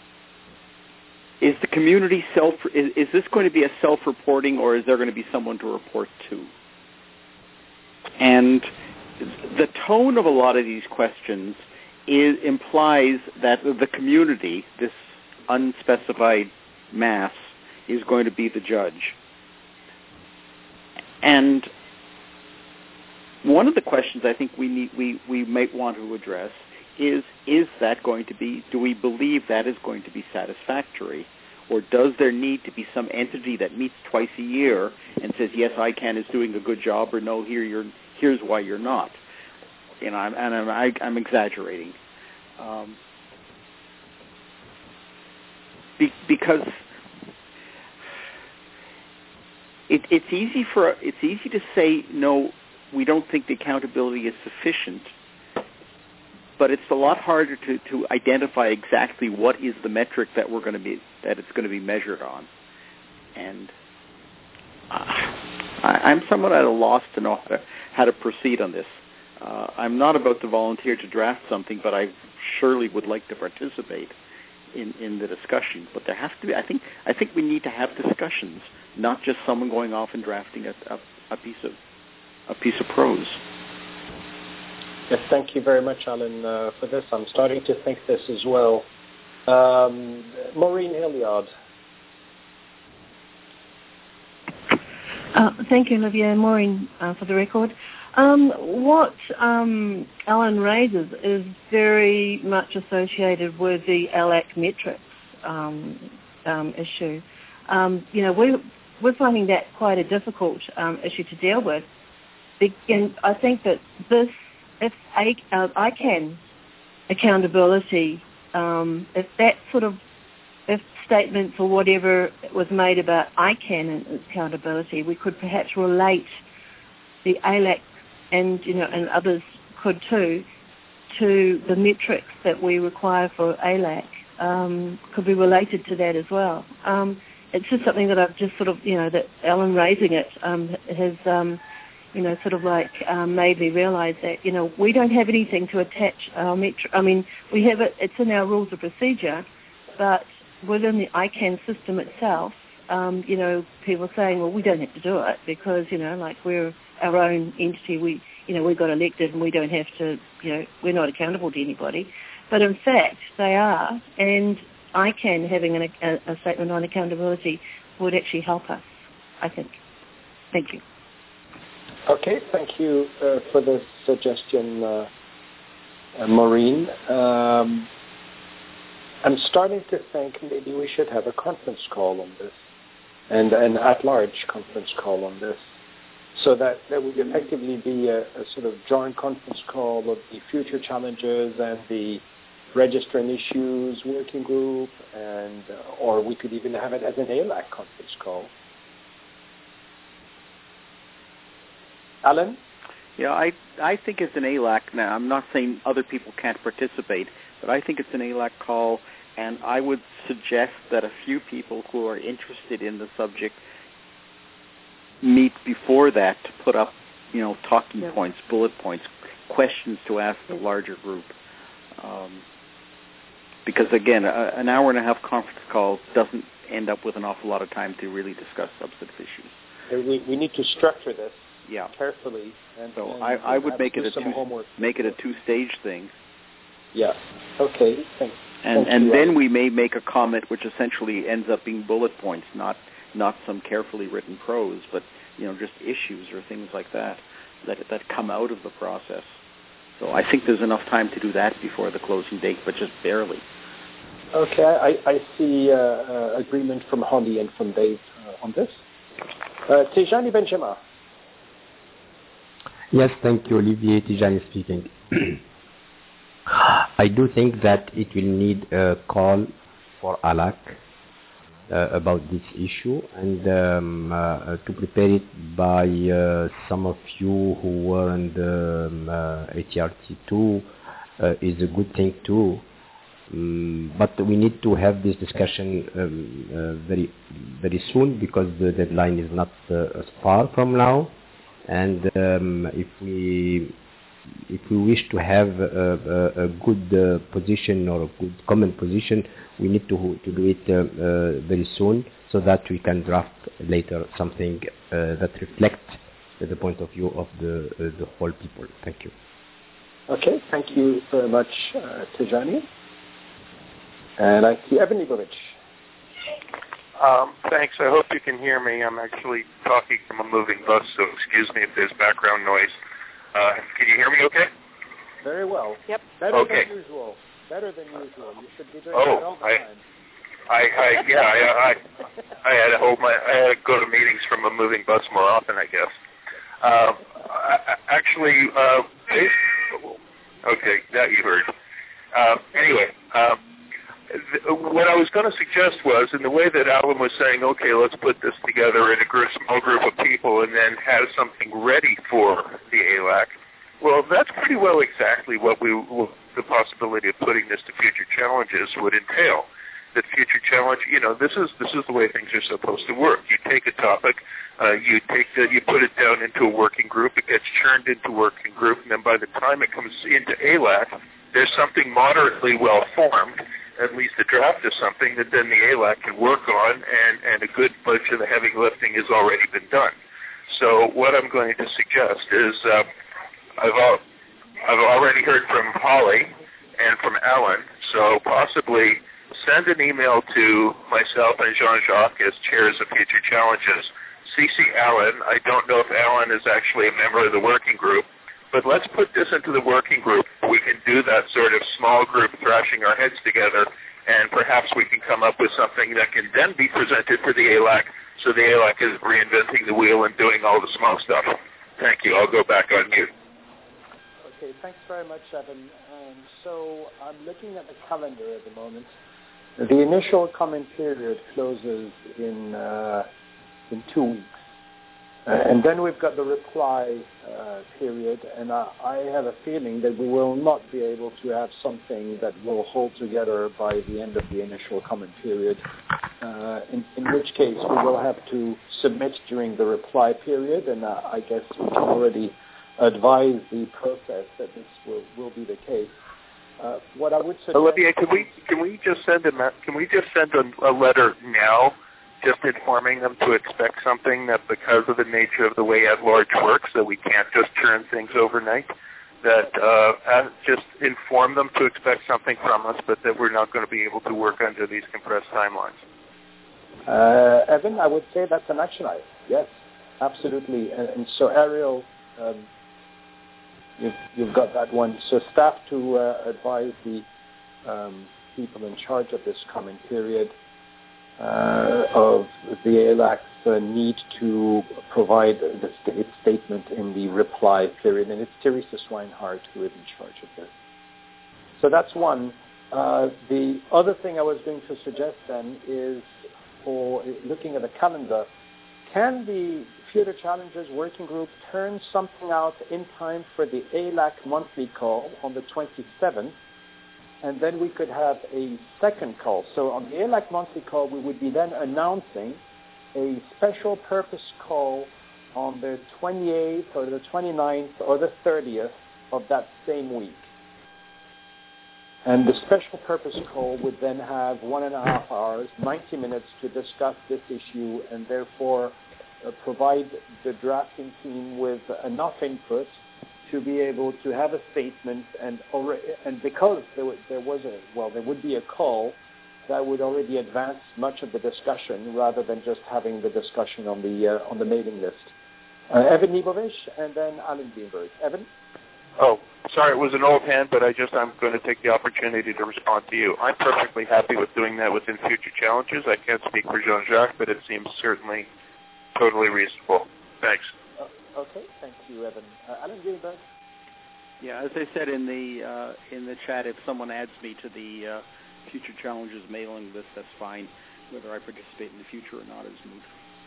S7: is the community is this going to be a self-reporting, or is there going to be someone to report to? And the tone of a lot of these questions implies that the community, this unspecified mass, is going to be the judge. And one of the questions I think we might want to address is that going to be, do we believe that is going to be satisfactory? Or does there need to be some entity that meets twice a year and says, yes, ICANN is doing a good job, or no, here's why you're not? You know, I'm exaggerating. Because it's easy to say, no, we don't think the accountability is sufficient, but it's a lot harder to identify exactly what is the metric that it's going to be measured on. And I'm somewhat at a loss to know how to proceed on this. I'm not about to volunteer to draft something, but I surely would like to participate in the discussion. But there has to be. I think we need to have discussions, not just someone going off and drafting a piece of prose.
S2: Yes, thank you very much, Alan, for this. I'm starting to think this as well. Maureen Hilliard.
S11: Thank you, Olivia. Maureen, for the record. What Alan raises is very much associated with the ALAC metrics issue. We're finding that quite a difficult issue to deal with. And I think that this, if ICANN accountability, if statements or whatever was made about ICANN and its accountability, we could perhaps relate the ALAC and others could too, to the metrics that we require for ALAC, could be related to that as well. It's just something that I've just that Alan raising it has made me realise that, we don't have anything to attach our metric. I mean, we have it, it's in our rules of procedure, but within the ICANN system itself, people saying, well, we don't have to do it because, we're our own entity. We got elected and we don't have to, we're not accountable to anybody. But in fact, they are, and ICANN having a statement on accountability would actually help us, I think. Thank you.
S2: Okay, thank you for this suggestion, Maureen. I'm starting to think maybe we should have a conference call on this, and an at-large conference call on this, so that there would effectively be a sort of joint conference call of the future challenges and the register and issues working group, and or we could even have it as an ALAC conference call. Alan?
S7: Yeah, I think it's an ALAC now. I'm not saying other people can't participate, but I think it's an ALAC call, and I would suggest that a few people who are interested in the subject meet before that to put up, talking points, bullet points, questions to ask the larger group. Because, again, an hour and a half conference call doesn't end up with an awful lot of time to really discuss substantive issues.
S2: We need to structure this carefully. And
S7: so I would make it a two-stage thing.
S2: Yeah. Okay. Thanks.
S7: And then we may make a comment which essentially ends up being bullet points, not some carefully written prose, but just issues or things like that come out of the process. So I think there's enough time to do that before the closing date, but just barely.
S2: Okay, I see agreement from Holly and from Dave on this. Tijani Benjamin.
S3: Yes, thank you, Olivier. Tijani speaking. I do think that it will need a call for ALAC about this issue, and to prepare it by some of you who were in the ATRT2 is a good thing too. But we need to have this discussion very, very soon because the deadline is not far from now. And if we wish to have a good position or a good common position, we need to do it very soon so that we can draft later something that reflects the point of view of the whole people. Thank you.
S2: Okay, thank you very much, Tijani. And I see Evan Leibovich.
S12: Thanks. I hope you can hear me. I'm actually talking from a moving bus, so excuse me if there's background noise. Can you hear me okay?
S2: Very well.
S10: Yep.
S2: Better than usual. Better than usual. You should be doing that all the time.
S12: I had to go to meetings from a moving bus more often, I guess. Okay, that you heard. Anyway, what I was going to suggest was, in the way that Alan was saying, okay, let's put this together in a small group of people and then have something ready for the ALAC. Well, that's pretty well exactly what the possibility of putting this to future challenges would entail. That future challenge, this is the way things are supposed to work. You take a topic, you put it down into a working group, it gets churned into a working group, and then by the time it comes into ALAC, there's something moderately well formed, at least a draft of something that then the ALAC can work on, and a good bunch of the heavy lifting has already been done. So what I'm going to suggest is I've already heard from Holly and from Alan, so possibly send an email to myself and Jean-Jacques as chairs of future challenges. CC Alan. I don't know if Alan is actually a member of the working group, but let's put this into the working group. We can do that sort of small group thrashing our heads together, and perhaps we can come up with something that can then be presented for the ALAC, so the ALAC is reinventing the wheel and doing all the small stuff. Thank you. I'll go back on mute.
S2: Okay, thanks very much, Evan. So I'm looking at the calendar at the moment. The initial comment period closes in 2 weeks. And then we've got the reply period, and I have a feeling that we will not be able to have something that will hold together by the end of the initial comment period, in which case we will have to submit during the reply period, and I guess we can already advise the process that this will be the case. What I would suggest...
S12: Olivier, can we just send a letter now, just informing them to expect something, that because of the nature of the way at-large works, that we can't just churn things overnight, that just inform them to expect something from us, but that we're not going to be able to work under these compressed timelines?
S2: Evan, I would say that's an action item. Yes, absolutely. And so, Ariel, you've got that one. So staff to advise the people in charge of this coming period of the ALAC's need to provide its statement in the reply period. And it's Teresa Swinehart who is in charge of this. So that's one. The other thing I was going to suggest then is, for looking at the calendar, can the Future Challenges Working Group turn something out in time for the ALAC monthly call on the 27th? And then we could have a second call. So on the ALAC monthly call, we would be then announcing a special purpose call on the 28th or the 29th or the 30th of that same week. And the special purpose call would then have 1.5 hours, 90 minutes to discuss this issue, and therefore provide the drafting team with enough input to be able to have a statement, and because there would be a call that would already advance much of the discussion rather than just having the discussion on the mailing list. Evan Leibovich and then Alan Greenberg. Evan?
S12: Oh, sorry, it was an old hand, but I'm going to take the opportunity to respond to you. I'm perfectly happy with doing that within Future Challenges. I can't speak for Jean-Jacques, but it seems certainly totally reasonable. Thanks.
S2: Okay, thank you, Evan. Alan Greenberg?
S7: Yeah, as I said in the chat, if someone adds me to the Future Challenges mailing list, that's fine. Whether I participate in the future or not is moot.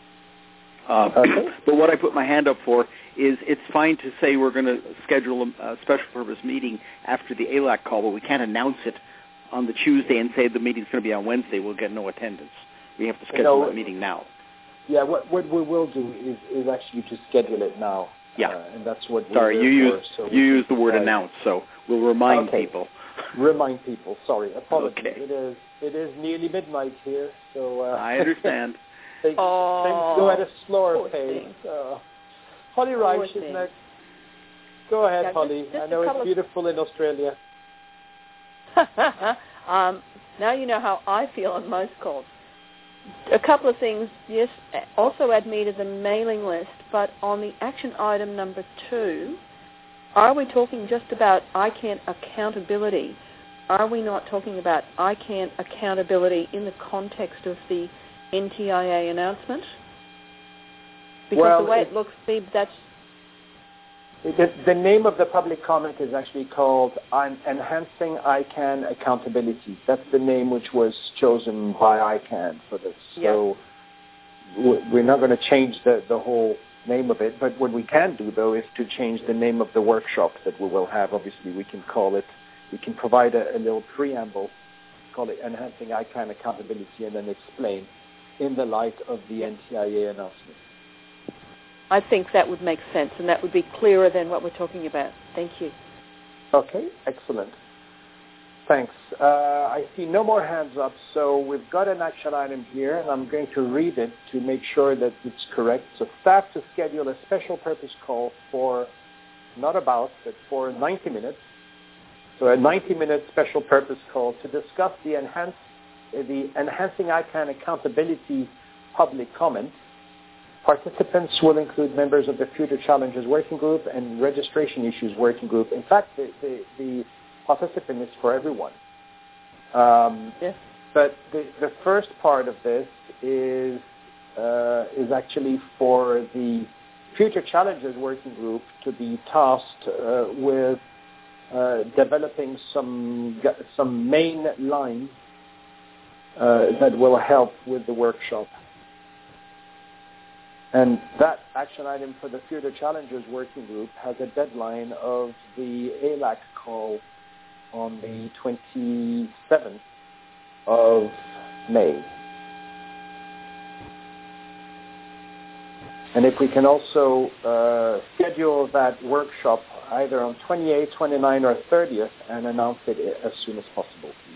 S7: But what I put my hand up for is it's fine to say we're going to schedule a special purpose meeting after the ALAC call, but we can't announce it on the Tuesday and say the meeting's going to be on Wednesday, we'll get no attendance. We have to schedule that meeting now.
S2: Yeah, what we will do is actually to schedule it now.
S7: Yeah.
S2: And that's what
S7: you use the word announce, so we'll remind people.
S2: Remind people, sorry. Apologies.
S7: Okay.
S2: It is nearly midnight here, so...
S7: I understand.
S2: things go at a slower pace. Holly Reich is next. Go ahead, Holly. I know it's beautiful in Australia.
S10: Now you know how I feel on most calls. A couple of things. Yes, also add me to the mailing list, but on the action item number 2, are we talking just about ICANN accountability? Are we not talking about ICANN accountability in the context of the NTIA announcement? Because the way it looks, that's...
S2: The name of the public comment is actually called Enhancing ICANN Accountability. That's the name which was chosen by ICANN for this. So we're not going to change the whole name of it, but what we can do, though, is to change the name of the workshop that we will have. Obviously, we can call it, we can provide a little preamble, call it Enhancing ICANN Accountability, and then explain in the light of the NTIA announcement.
S10: I think that would make sense, and that would be clearer than what we're talking about. Thank you.
S2: Okay, excellent. Thanks. I see no more hands up, so we've got an action item here, and I'm going to read it to make sure that it's correct. So staff to schedule a special purpose call for, but for 90 minutes. So a 90-minute special purpose call to discuss the Enhancing ICANN Accountability public comment. Participants will include members of the Future Challenges Working Group and Registration Issues Working Group. In fact, the participant is for everyone. But the first part of this is actually for the Future Challenges Working Group to be tasked with developing some main lines that will help with the workshop. And that action item for the Future Challengers Working Group has a deadline of the ALAC call on the 27th of May. And if we can also schedule that workshop either on 28th, 29th, or 30th and announce it as soon as possible, please.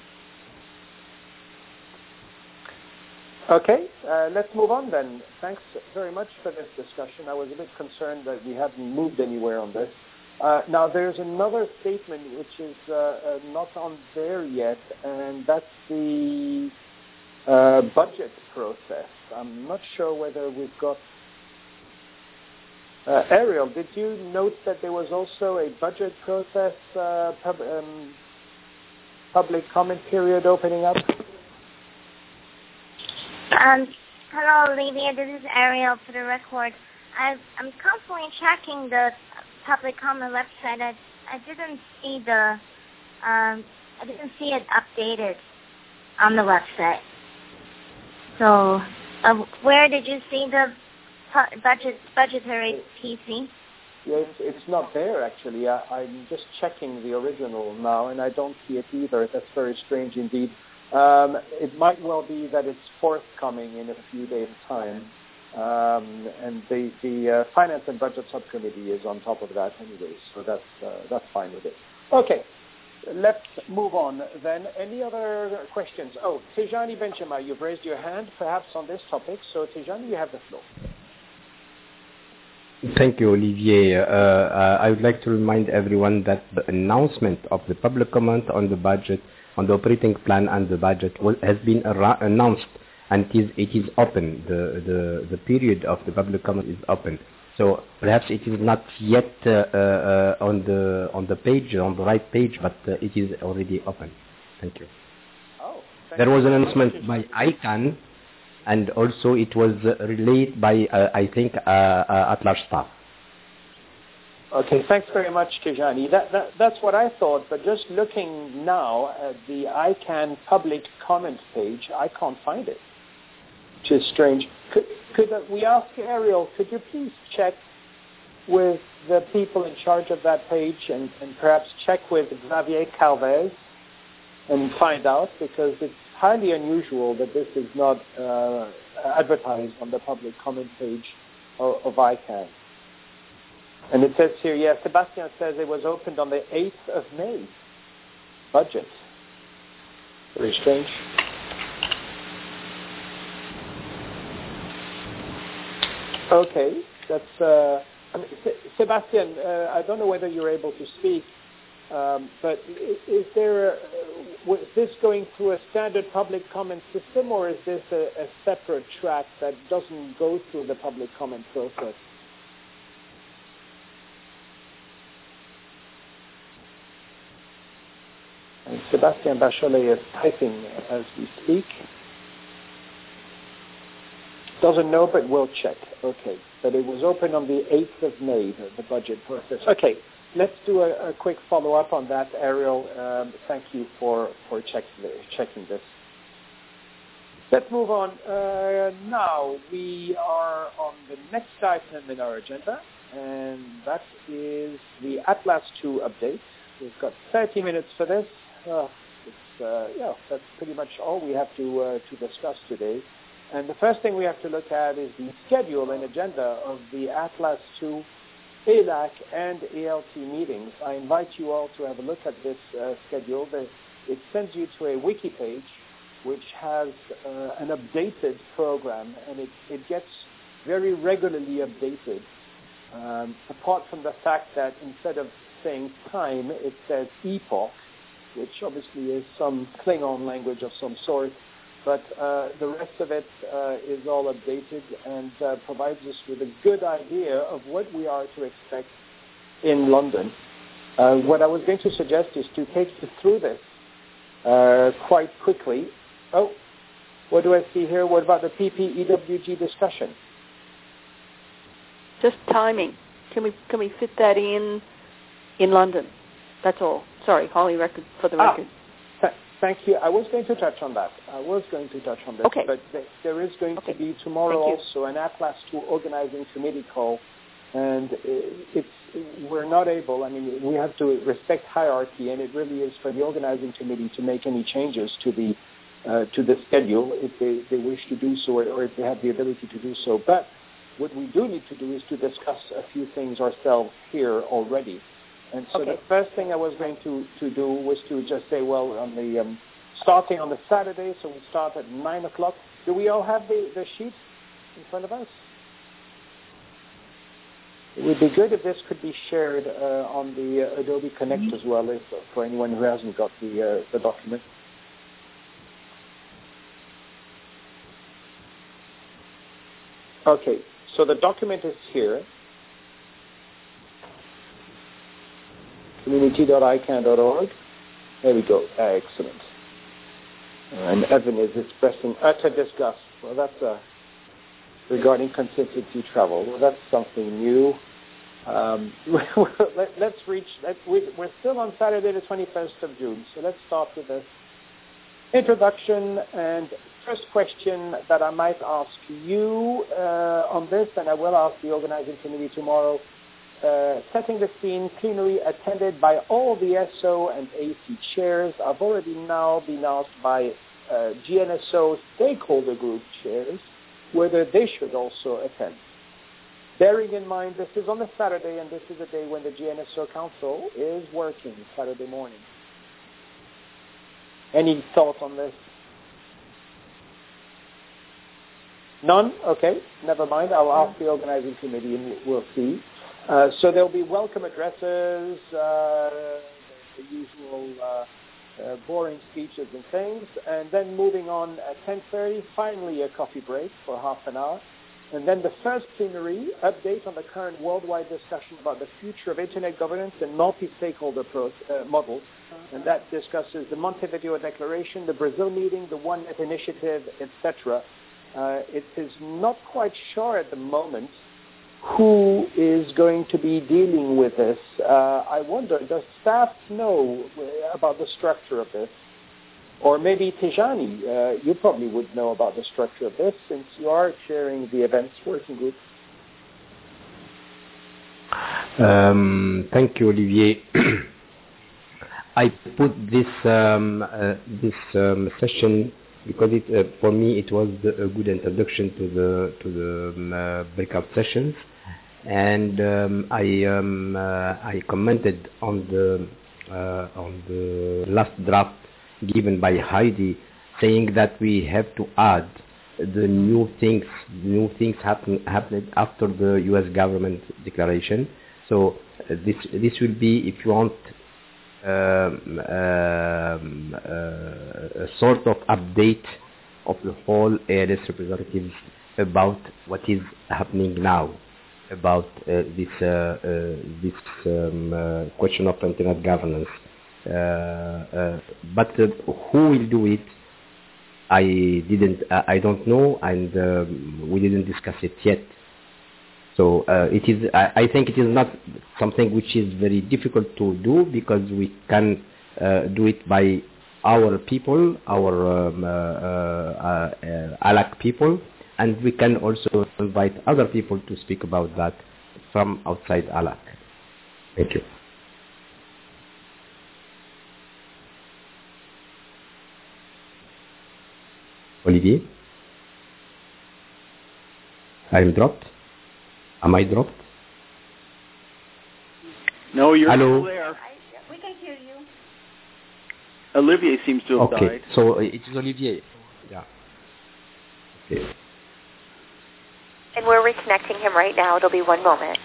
S2: Okay, let's move on then. Thanks very much for this discussion. I was a bit concerned that we hadn't moved anywhere on this. Now, there's another statement which is not on there yet, and that's the budget process. I'm not sure whether we've got... Ariel, did you note that there was also a budget process public comment period opening up?
S5: Hello, Olivia. This is Ariel for the record. I'm constantly checking the public comment website. I didn't see it updated on the website. So, where did you see the budgetary PC?
S2: Yeah, it's not there actually. I'm just checking the original now, and I don't see it either. That's very strange indeed. It might well be that it's forthcoming in a few days' time, and the Finance and Budget Subcommittee is on top of that anyway, so that's fine with it. Okay, let's move on then. Any other questions? Oh, Tijani Benchema, you've raised your hand perhaps on this topic, so Tijani, you have the floor.
S3: Thank you, Olivier. I would like to remind everyone that the announcement of the public comment on the budget, on the operating plan and the budget has been announced, and it is open. The period of the public comment is open. So perhaps it is not yet on the page, on the right page, but it is already open. Thank you. There was an announcement by ICANN, and also it was relayed by, I think, at-large staff.
S2: Okay, thanks very much, Tijani. That's what I thought, but just looking now at the ICANN public comment page, I can't find it, which is strange. Could we ask Ariel, could you please check with the people in charge of that page and perhaps check with Xavier Calvez and find out, because it's highly unusual that this is not advertised on the public comment page of ICANN. And it says here, yes, Sebastian says it was opened on the 8th of May. Budget. Very strange. Okay, that's... Sebastian, I don't know whether you're able to speak, but is this going through a standard public comment system, or is this a separate track that doesn't go through the public comment process? And Sebastian Bachelet is typing as we speak. Doesn't know, but we'll check. Okay. But it was open on the 8th of May, the budget process. Okay. Let's do a quick follow-up on that, Ariel. Thank you for checking this. Let's move on. Now we are on the next item in our agenda, and that is the Atlas 2 update. We've got 30 minutes for this. That's pretty much all we have to discuss today. And the first thing we have to look at is the schedule and agenda of the Atlas 2 ALAC and ALT meetings. I invite you all to have a look at this schedule. It sends you to a wiki page which has an updated program, and it gets very regularly updated. Apart from the fact that instead of saying time, it says epoch, which obviously is some Klingon language of some sort. But the rest of it is all updated and provides us with a good idea of what we are to expect in London. What I was going to suggest is to take you through this quite quickly. Oh, what do I see here? What about the PPEWG discussion?
S10: Just timing. Can we fit that in London? That's all. Sorry, Holly, for the record.
S2: Thank you. I was going to touch on that.
S10: Okay.
S2: But there is going to be tomorrow also an Atlas 2 organizing committee call, and we're not able. I mean, we have to respect hierarchy, and it really is for the organizing committee to make any changes to the schedule if they wish to do so, or if they have the ability to do so. But what we do need to do is to discuss a few things ourselves here already. And so the first thing I was going to do was to just say, well, on the starting on the Saturday, so we start at 9 o'clock. Do we all have the sheet in front of us? It would be good if this could be shared on the Adobe Connect as well, for anyone who hasn't got the document. Okay, so the document is here. community.icann.org. There we go. Excellent. And Evan is expressing utter disgust. Well, that's regarding consistency travel. Well, that's something new. We're still on Saturday the 21st of June, so let's start with the introduction. And first question that I might ask you on this, and I will ask the organizing committee tomorrow, setting the scene, plenary attended by all the SO and AC chairs. I've already now been asked by GNSO stakeholder group chairs whether they should also attend. Bearing in mind this is on a Saturday, and this is a day when the GNSO Council is working, Saturday morning. Any thoughts on this? None? Okay, never mind. I'll ask the organizing committee and we'll see. So there'll be welcome addresses, the usual boring speeches and things, and then moving on at 10:30, finally a coffee break for half an hour, and then the first plenary update on the current worldwide discussion about the future of Internet governance and multi-stakeholder models, and that discusses the Montevideo Declaration, the Brazil meeting, the OneNet initiative, etc. It is not quite sure at the moment who is going to be dealing with this. I wonder, does staff know about the structure of this? Or maybe Tijani, you probably would know about the structure of this since you are chairing the events working group.
S3: Thank you, Olivier. I put this session because for me it was a good introduction to the breakout sessions, and I commented on the last draft given by Heidi, saying that we have to add the new things happened after the U.S. government declaration. So this will be, if you want, a sort of update of the whole ALS representatives about what is happening now, about this question of internet governance. But who will do it? I don't know, and we didn't discuss it yet. So it is. I think it is not something which is very difficult to do, because we can do it by our people, our ALAC people, and we can also invite other people to speak about that from outside ALAC. Thank you. Olivier? I'm dropped. Am I dropped?
S7: No, you're
S3: Hello?
S7: still there.
S5: We can hear you.
S7: Olivier seems to have
S3: Okay,
S7: died.
S3: so it is Olivier. Yeah. Okay.
S1: And we're reconnecting him right now. It'll be one moment.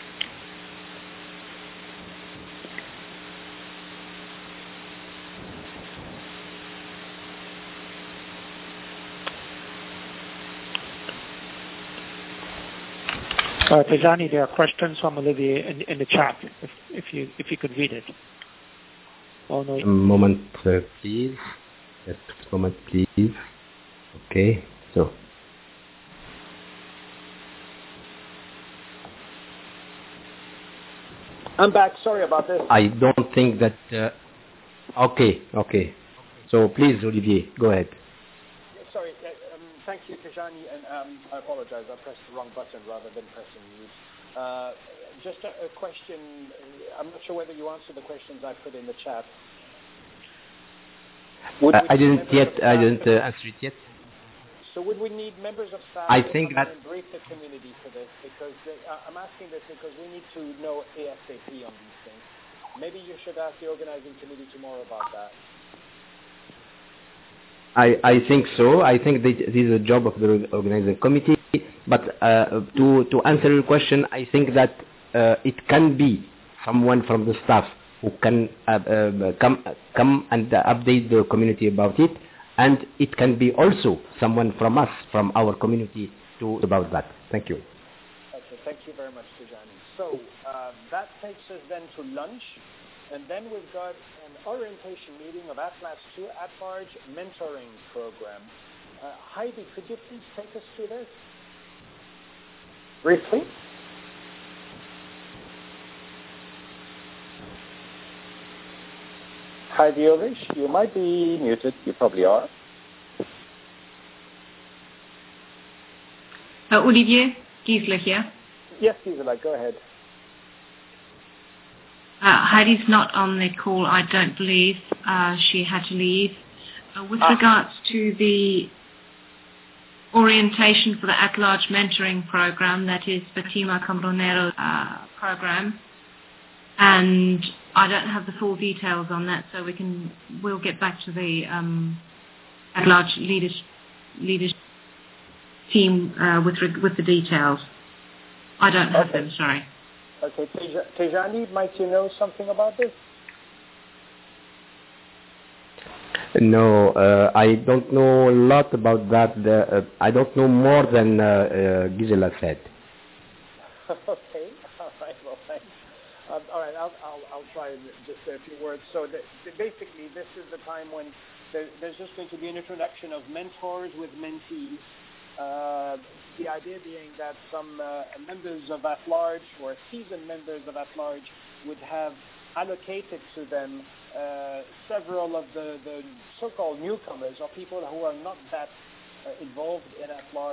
S6: Tejani, there are questions from Olivier in the chat, if you could read it. Oh, no.
S3: A moment, please. Just a moment, please. Okay, so.
S2: I'm back. Sorry about this.
S3: I don't think that... okay. So please, Olivier, go ahead.
S2: Sorry. Thank you, Tejani, and I apologize. I pressed the wrong button rather than pressing mute. Just a question. I'm not sure whether you answered the questions I put in the chat.
S3: I didn't answer it yet.
S2: So would we need members of staff
S3: I
S2: to
S3: think
S2: come
S3: that
S2: in and brief the community for this? Because I'm asking this because we need to know ASAP on these things. Maybe you should ask the organizing committee tomorrow about that.
S3: I think so. I think this is a job of the organizing committee. But to answer your question, I think that it can be someone from the staff who can come and update the community about it, and it can be also someone from us, from our community, about that. Thank you.
S2: Okay, thank you very much, Tejani. So that takes us then to lunch. And then we've got an orientation meeting of Atlas 2 at-large mentoring program. Heidi, could you please take us through this? Briefly. Heidi Ulrich, you might be muted. You probably are.
S13: Olivier, Gisela here.
S2: Yes, Gisela, go ahead.
S13: Heidi's not on the call, I don't believe. She had to leave. With regards to the orientation for the at-large mentoring program, that is Fatima Cambronero's program, and I don't have the full details on that, so we'll get back to the at-large leaders team with the details. I don't have them, sorry.
S2: Okay, Tejani, might you know something about this?
S3: No, I don't know a lot about that. I don't know more than Gisela said.
S2: Okay, all right, well, thanks. All right, I'll try and just say a few words. So basically, this is the time when there's just going to be an introduction of mentors with mentees. The idea being that some members of at-large or seasoned members of at-large would have allocated to them several of the so-called newcomers or people who are not that involved in at-large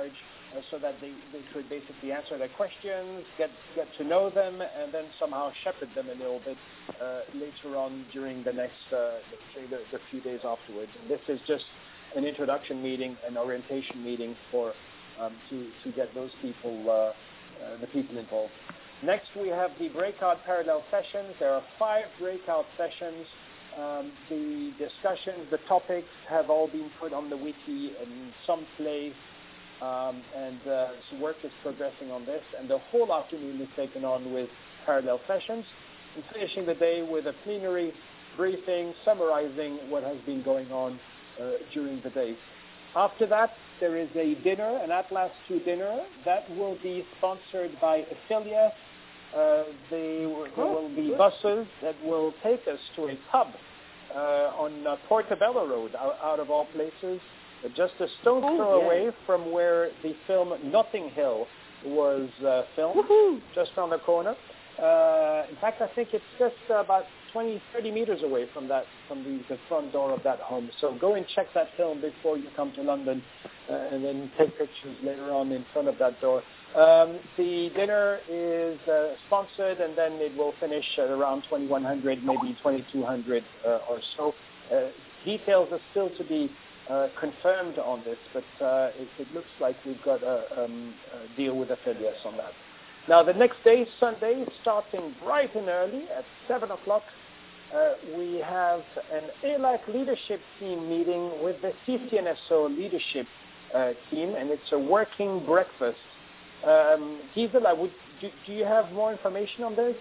S14: so that they could basically answer their questions, get to know them, and then somehow shepherd them a little bit later on during the next, let's say, the few days afterwards. And this is just an introduction meeting, an orientation meeting for to get those people, the people involved. Next, we have the breakout parallel sessions. There are 5 breakout sessions. The discussions, the topics have all been put on the wiki in some place, and so work is progressing on this. And the whole afternoon is taken on with parallel sessions, and finishing the day with a plenary briefing summarizing what has been going on during the day. After that, there is a dinner, an Atlas 2 dinner, that will be sponsored by Affiliate. There will be buses that will take us to a pub on Portobello Road, out of all places, just a stone's throw away from where the film Notting Hill was filmed, just around the corner. In fact, I think it's just about 20, 30 meters away from the front door of that home. So go and check that film before you come to London, and then take pictures later on in front of that door. The dinner is sponsored, and then it will finish at around 2100, maybe 2200 or so. Details are still to be confirmed on this, but it looks like we've got a deal with Affiliates on that. Now, the next day, Sunday, starting bright and early at 7 o'clock, we have an ALAC leadership team meeting with the CCNSO leadership team, and it's a working breakfast. Gisela, do you have more information on this?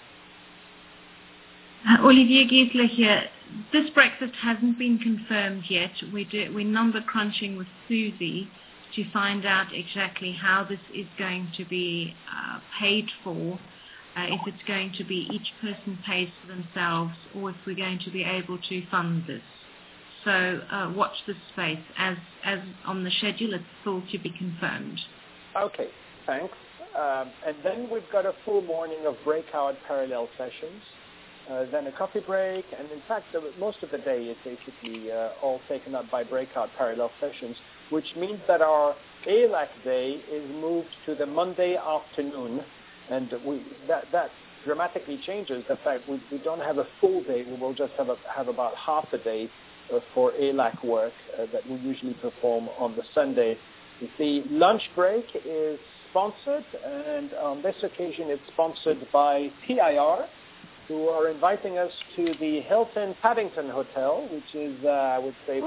S13: Olivier Gisela here. This breakfast hasn't been confirmed yet. We're number crunching with Susie to find out exactly how this is going to be paid for, if it's going to be each person pays for themselves, or if we're going to be able to fund this. So watch this space. As on the schedule, it's still to be confirmed.
S14: Okay, thanks. And then we've got a full morning of breakout parallel sessions, then a coffee break, and in fact, most of the day is basically all taken up by breakout parallel sessions, which means that our ALAC day is moved to the Monday afternoon, and that dramatically changes the fact we don't have a full day. We will just have about half a day for ALAC work that we usually perform on the Sunday. The lunch break is sponsored, and on this occasion it's sponsored by PIR, who are inviting us to the Hilton Paddington Hotel, which is, I would say,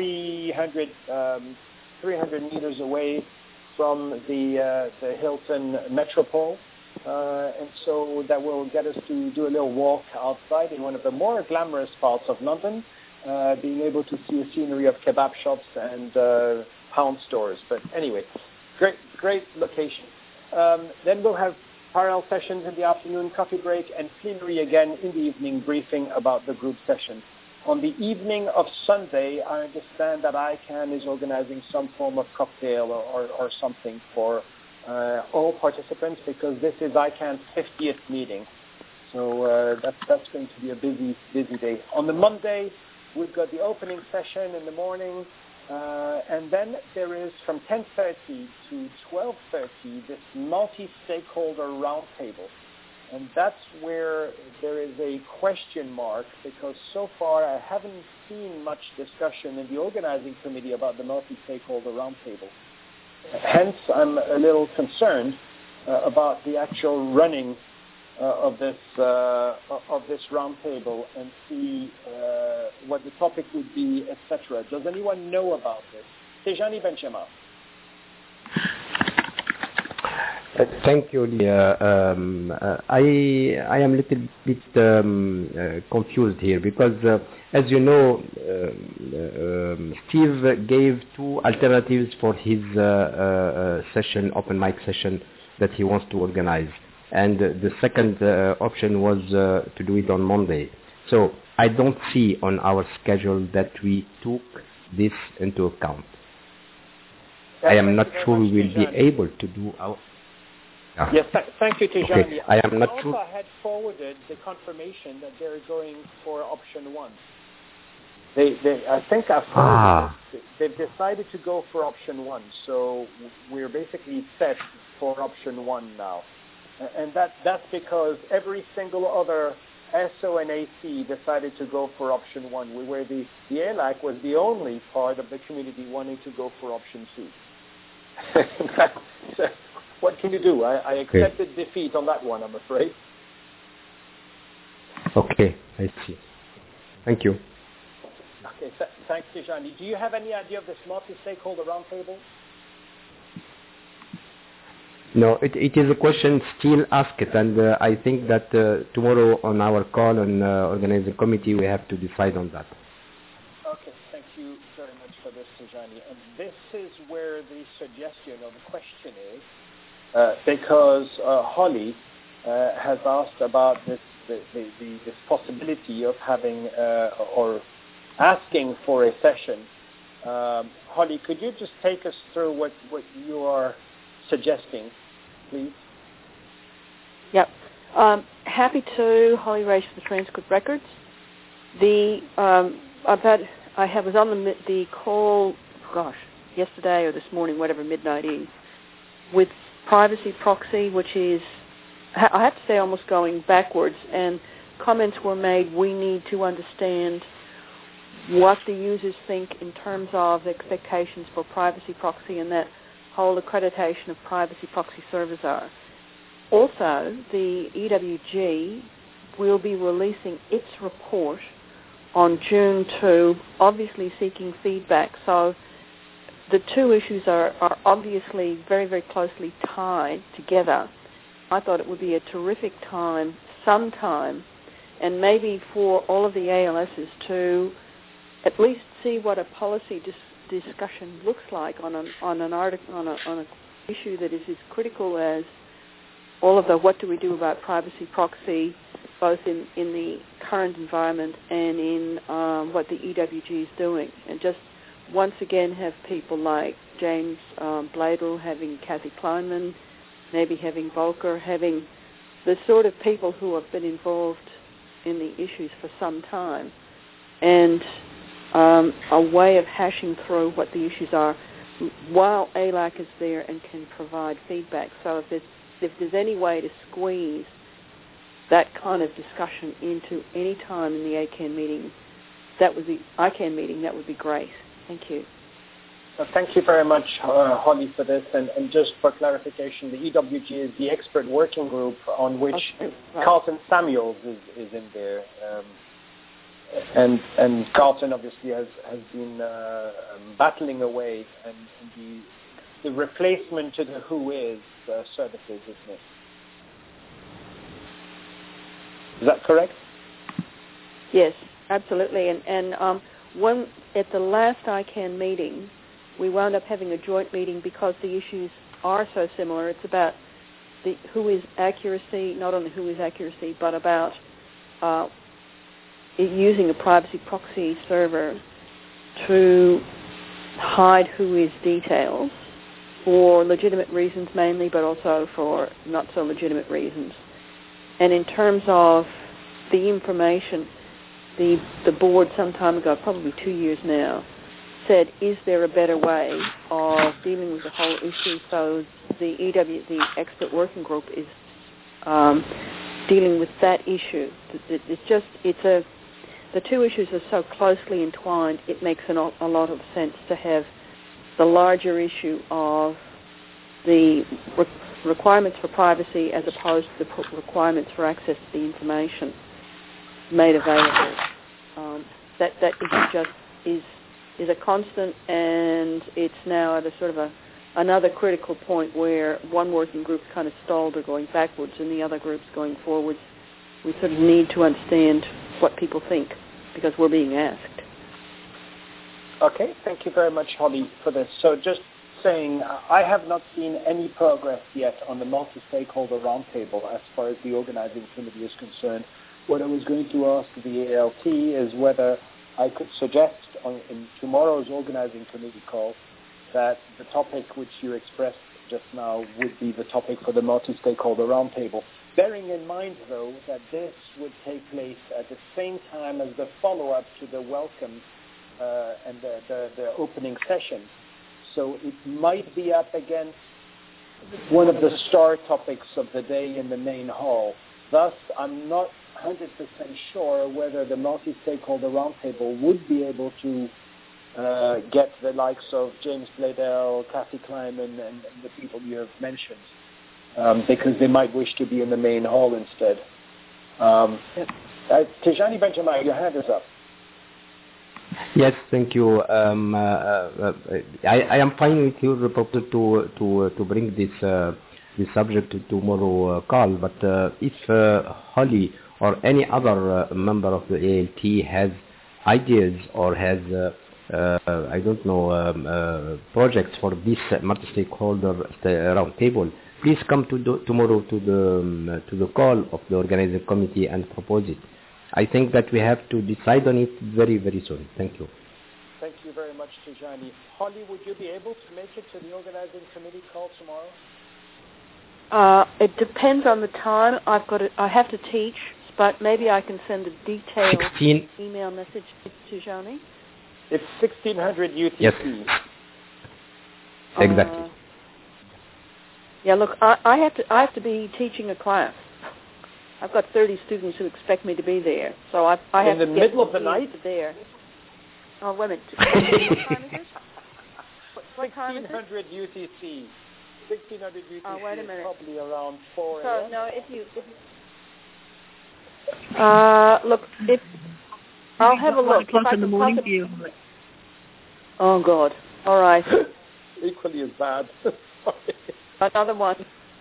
S14: 300 meters away from the Hilton Metropole. And so that will get us to do a little walk outside in one of the more glamorous parts of London, being able to see a scenery of kebab shops and pound stores. But anyway, great location. Then we'll have parallel sessions in the afternoon, coffee break, and plenary again in the evening, briefing about the group session. On the evening of Sunday, I understand that ICANN is organizing some form of cocktail or something for all participants, because this is ICANN's 50th meeting. So that's going to be a busy day. On the Monday, we've got the opening session in the morning, and then there is from 10:30 to 12:30 this multi-stakeholder roundtable. And that's where there is a question mark, because so far I haven't seen much discussion in the organizing committee about the multi-stakeholder roundtable. Hence, I'm a little concerned about the actual running of this roundtable, and see what the topic would be, etc. Does anyone know about this? Tejani Benchema.
S3: Thank you, Leah. I am a little bit confused here, because, as you know, Steve gave 2 alternatives for his session, open mic session, that he wants to organize. And the second option was to do it on Monday. So I don't see on our schedule that we took this into account. I am not sure we will be able to do our...
S14: Yes, thank you, Tejani.
S3: Okay. I am not sure.
S14: I had forwarded the confirmation that they're going for option 1. I think they've decided to go for option 1. So we're basically set for option 1 now. And that's because every single other SO and AC decided to go for option 1, where the ALAC was the only part of the community wanting to go for option 2. What can you do? I accepted defeat on that one, I'm afraid.
S3: Okay, I see. Thank you.
S14: Okay, thanks, Tijani. Do you have any idea of this multi-stakeholder roundtable?
S3: No, it is a question still asked, and I think that tomorrow on our call on organizing committee we have to decide on that.
S14: Okay, thank you very much for this, Tijani. And this is where the suggestion or the question is, because Holly has asked about this possibility of having or asking for a session. Holly, could you just take us through what you are suggesting, please?
S10: Yep. Happy to. Holly Race for the Transcript Records. I was on the call, yesterday or this morning, whatever midnight is, with Privacy Proxy, which is, I have to say, almost going backwards, and comments were made, we need to understand what the users think in terms of expectations for Privacy Proxy and that whole accreditation of Privacy Proxy servers are. Also, the EWG will be releasing its report on June 2, obviously seeking feedback. So the two issues are obviously very, very closely tied together. I thought it would be a terrific time, sometime, and maybe for all of the ALSs to at least see what a policy discussion looks like on an article on an issue that is as critical as all of the what do we do about Privacy Proxy, both in the current environment and in what the EWG is doing, and just once again have people like James Bladel, having Kathy Kleinman, maybe having Volker, having the sort of people who have been involved in the issues for some time, and a way of hashing through what the issues are while ALAC is there and can provide feedback. So if there's any way to squeeze that kind of discussion into any time in the ICANN meeting, that would be great. Thank you.
S14: Thank you very much, Holly, for this. And just for clarification, the EWG is the expert working group on which Carlton Samuels is in there. And Carlton obviously has been battling away, and the replacement to the WHOIS services, isn't it? Is that correct?
S10: Yes, absolutely. And one at the last ICANN meeting, we wound up having a joint meeting because the issues are so similar. It's about the WHOIS accuracy, not only WHOIS accuracy, but about using a Privacy Proxy server to hide WHOIS details for legitimate reasons mainly, but also for not so legitimate reasons. And in terms of the information, the board some time ago, probably 2 years now, said, is there a better way of dealing with the whole issue? So the expert working group is dealing with that issue. The two issues are so closely entwined, it makes a lot of sense to have the larger issue of the requirements for privacy as opposed to the requirements for access to the information made available. That issue just is a constant, and it's now at a sort of another critical point where one working group's kind of stalled or going backwards and the other group's going forwards. We sort of need to understand what people think because we're being asked.
S14: Okay, thank you very much, Holly, for this. So just saying, I have not seen any progress yet on the multi-stakeholder roundtable as far as the organizing committee is concerned. What I was going to ask the ALT is whether I could suggest in tomorrow's organizing committee call that the topic which you expressed just now would be the topic for the multi-stakeholder roundtable. Bearing in mind, though, that this would take place at the same time as the follow-up to the welcome and the opening session. So it might be up against one of the star topics of the day in the main hall. Thus, I'm not 100% sure whether the multi-stakeholder roundtable would be able to get the likes of James Bladel, Kathy Kleiman, and the people you have mentioned, because they might wish to be in the main hall instead. Tijani Benjamin, your hand is up.
S3: Yes, thank you. I am fine with your proposal to bring this subject to tomorrow call. But if Holly or any other member of the ALT has ideas or has I don't know projects for this multi-stakeholder roundtable, please come tomorrow to the call of the organizing committee and propose it. I think that we have to decide on it very, very soon. Thank you.
S14: Thank you very much, Tijani. Holly, would you be able to make it to the organizing committee call tomorrow?
S10: It depends on the time. I have to teach, but maybe I can send a detailed email message to Tijani.
S14: It's 1600 UTC.
S3: Yes. Exactly.
S10: Yeah, look, I have to be teaching a class. I've got 30 students who expect me to be there, so I have
S14: in the
S10: to
S14: middle of the night
S10: there. Oh, wait a minute. What time is it? What time is it?
S14: 1600 UTC. 1600 UTC.
S10: Oh, wait a minute.
S14: Probably around 4
S10: So
S14: a.m.
S10: no, if you look, I'll have a look.
S11: 1 o'clock in the morning for you.
S10: Oh God! All right.
S14: Equally as bad.
S10: Another one.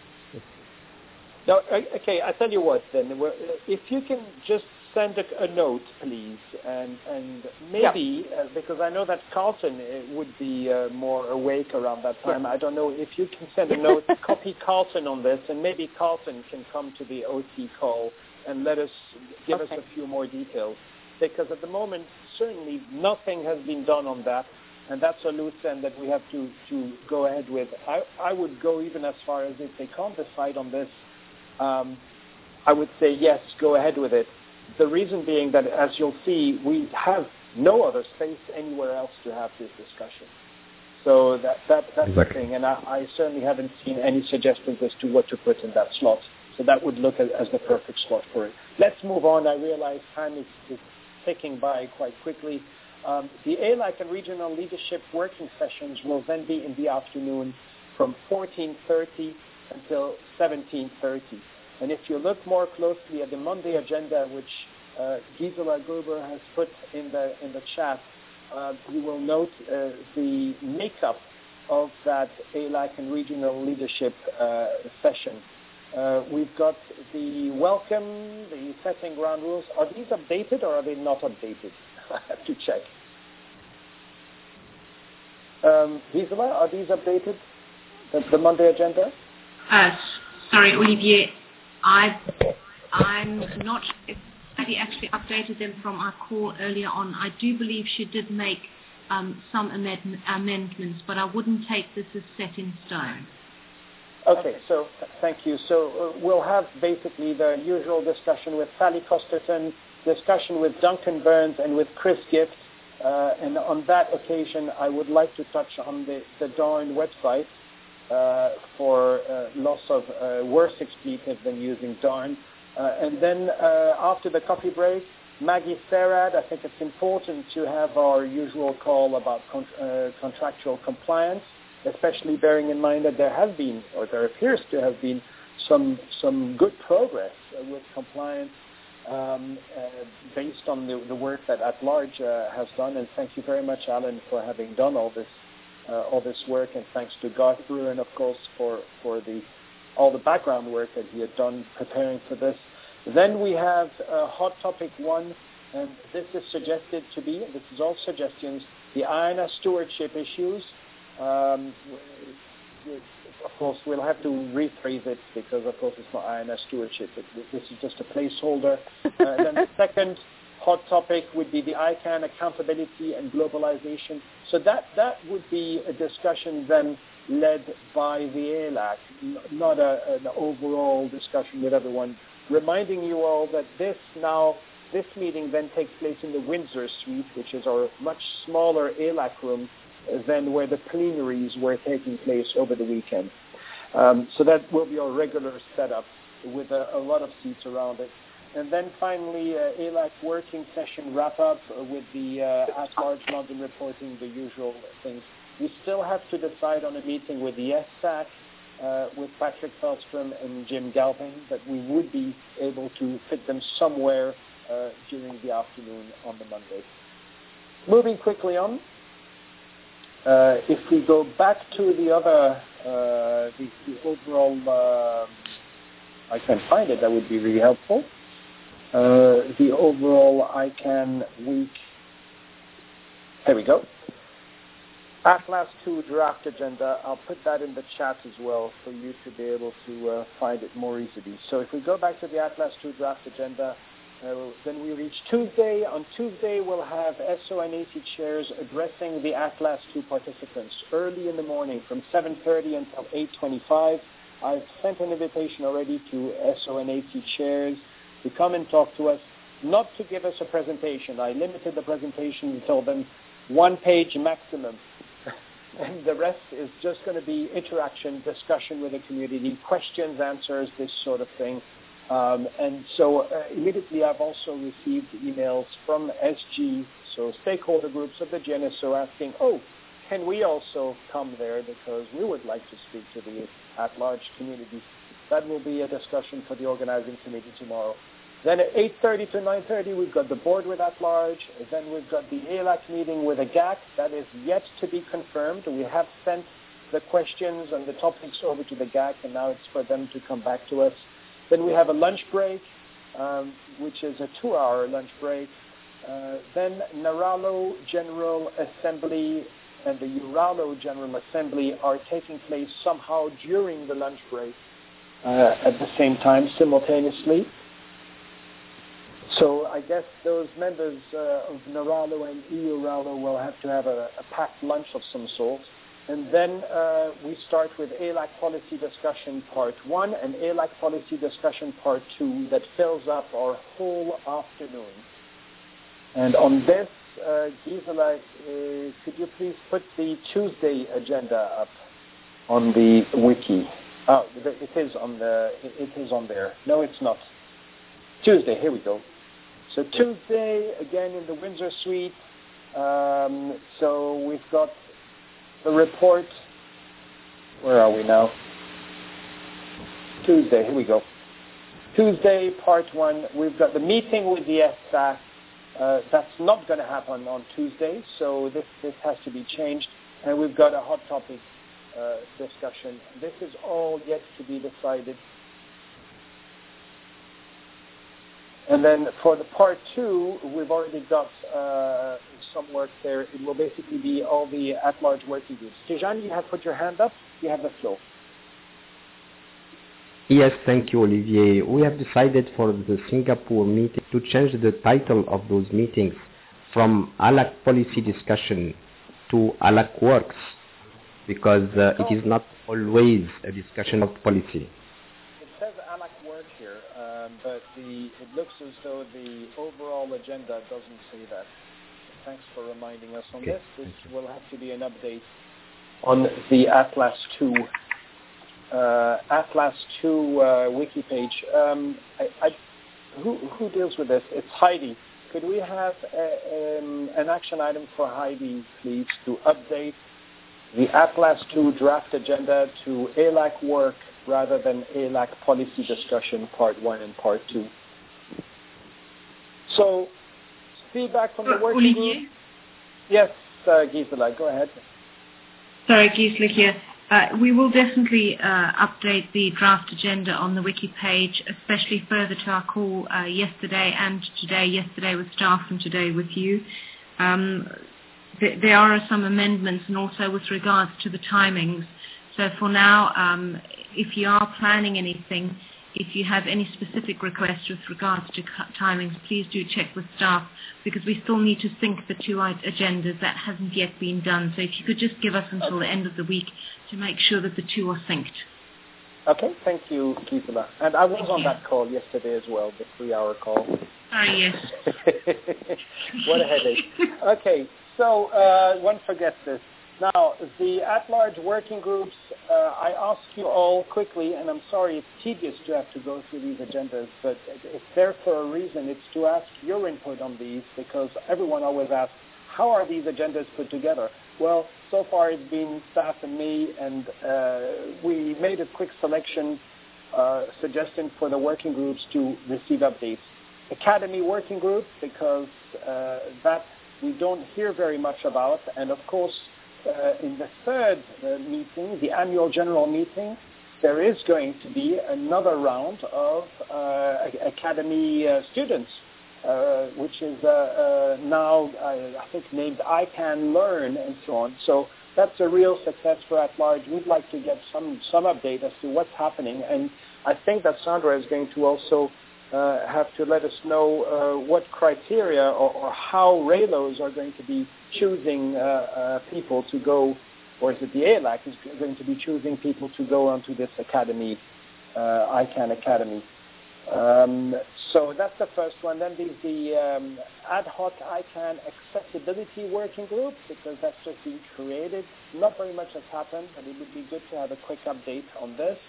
S14: No, okay, I tell you what then. If you can just send a note, please, and maybe, because I know that Carlton would be more awake around that time. I don't know if you can send a note, copy Carlton on this, and maybe Carlton can come to the OT call and give us a few more details. Because at the moment, certainly nothing has been done on that, and that's a loose end that we have to go ahead with. I would go even as far as if they can't decide on this, I would say yes, go ahead with it. The reason being that, as you'll see, we have no other space anywhere else to have this discussion. So that's exactly the thing, and I certainly haven't seen any suggestions as to what to put in that slot. So that would look as the perfect slot for it. Let's move on. I realize time is ticking by quite quickly. The ALAC and regional leadership working sessions will then be in the afternoon from 14:30 until 17:30. And if you look more closely at the Monday agenda, which Gisela Gruber has put in the chat, you will note the makeup of that ALAC and regional leadership session. We've got the welcome, the setting ground rules. Are these updated or are they not updated? I have to check. Gisela, are these updated? The Monday agenda?
S13: Sorry, Olivier. I'm not sure if Patty actually updated them from our call earlier on. I do believe she did make some amendments, but I wouldn't take this as set in stone.
S14: Okay, so thank you. So we'll have basically the usual discussion with Sally Costerton, discussion with Duncan Burns and with Chris Gift. And on that occasion, I would like to touch on the Darn website for loss of worse expletive than using Darn. And then after the coffee break, Maggie Serad, I think it's important to have our usual call about contractual compliance, especially bearing in mind that there has been, or there appears to have been, some good progress with compliance based on the work that At Large has done. And thank you very much, Alan, for having done all this work, and thanks to Garth Bruin, of course, for all the background work that he had done preparing for this. Then we have Hot Topic 1, and this is suggested to be, this is all suggestions, the INA stewardship issues. Of course, we'll have to rephrase it because, of course, it's not INA stewardship. This is just a placeholder. Then the second hot topic would be the ICANN accountability and globalization. So that would be a discussion then led by the ALAC, not an overall discussion with everyone. Reminding you all that this now this meeting then takes place in the Windsor Suite, which is our much smaller ALAC room than where the plenaries were taking place over the weekend. So that will be our regular setup with a lot of seats around it. And then finally, ALAC working session wrap-up with the at-large London reporting, the usual things. We still have to decide on a meeting with the SSAC, with Patrick Feldstrom and Jim Galpin, but we would be able to fit them somewhere during the afternoon on the Monday. Moving quickly on, if we go back to the other, the overall, I can find it, that would be really helpful. The overall ICANN week, there we go. Atlas 2 draft agenda, I'll put that in the chat as well for you to be able to find it more easily. So if we go back to the Atlas 2 draft agenda, then we reach Tuesday. On Tuesday, we'll have SO and AT chairs addressing the Atlas 2 participants early in the morning from 7:30 until 8:25. I've sent an invitation already to SO and AT chairs to come and talk to us, not to give us a presentation. I limited the presentation and told them 1 page maximum. And the rest is just going to be interaction, discussion with the community, questions, answers, this sort of thing. And so immediately I've also received emails from SG, so stakeholder groups of the GNSO asking, can we also come there because we would like to speak to the at-large community. That will be a discussion for the organizing committee tomorrow. Then at 8:30 to 9:30, we've got the board with at-large. Then we've got the ALAC meeting with a GAC. That is yet to be confirmed. We have sent the questions and the topics over to the GAC, and now it's for them to come back to us. Then we have a lunch break, which is a 2-hour lunch break. Then Naralo General Assembly and the Uralo General Assembly are taking place somehow during the lunch break at the same time, simultaneously. So I guess those members of Naralo and EURalo will have to have a packed lunch of some sort. And then we start with ALAC Policy Discussion Part 1 and ALAC Policy Discussion Part 2 that fills up our whole afternoon. And on this, Gisela, could you please put the Tuesday agenda up on the wiki? Oh, it is on there. No, it's not. Tuesday, here we go. So Tuesday, again in the Windsor Suite. So we've got the report. Where are we now? Tuesday, here we go. Tuesday, Part 1. We've got the meeting with the SSAC. That's not going to happen on Tuesday, so this has to be changed. And we've got a hot topic discussion. This is all yet to be decided. And then for the Part 2, we've already got some work there. It will basically be all the at-large working groups. Tijani, you have put your hand up. You have the floor.
S3: Yes, thank you, Olivier. We have decided for the Singapore meeting to change the title of those meetings from ALAC Policy Discussion to ALAC Works, because it is not always a discussion of policy.
S14: It says ALAC Work here, but it looks as though the overall agenda doesn't say that. Thanks for reminding us on this. This will have to be an update on the Atlas 2 wiki page. Who deals with this? It's Heidi. Could we have an action item for Heidi, please, to update the Atlas 2 draft agenda to ALAC Work rather than ALAC Policy Discussion Part 1 and Part 2? So, feedback from the working group? Yes, Gisela, go ahead.
S13: Sorry, Gisela here. We will definitely update the draft agenda on the wiki page, especially further to our call yesterday and today, yesterday with staff and today with you. There are some amendments and also with regards to the timings. So for now, if you are planning anything, if you have any specific requests with regards to timings, please do check with staff because we still need to sync the two agendas. That hasn't yet been done. So if you could just give us until the end of the week to make sure that the two are synced.
S14: Okay, thank you, Gisela. And I was on that call yesterday as well, the 3-hour call.
S13: Sorry, yes.
S14: What a headache. Okay, so one forgets this. Now, the at-large working groups, I ask you all quickly, and I'm sorry it's tedious to have to go through these agendas, but it's there for a reason. It's to ask your input on these, because everyone always asks, how are these agendas put together? Well, so far it's been staff and me, and we made a quick selection suggestion for the working groups to receive updates. Academy working group, because that we don't hear very much about, and of course, in the third meeting, the annual general meeting, there is going to be another round of Academy students, which is now, I think, named I Can Learn and so on. So that's a real success for at-large. We'd like to get some update as to what's happening. And I think that Sandra is going to also have to let us know what criteria or how RAILOs are going to be choosing people to go, or is it the ALAC is going to be choosing people to go onto this academy, ICANN Academy. So that's the first one. Then there's the ad hoc ICANN accessibility working group, because that's just been created. Not very much has happened, but it would be good to have a quick update on this.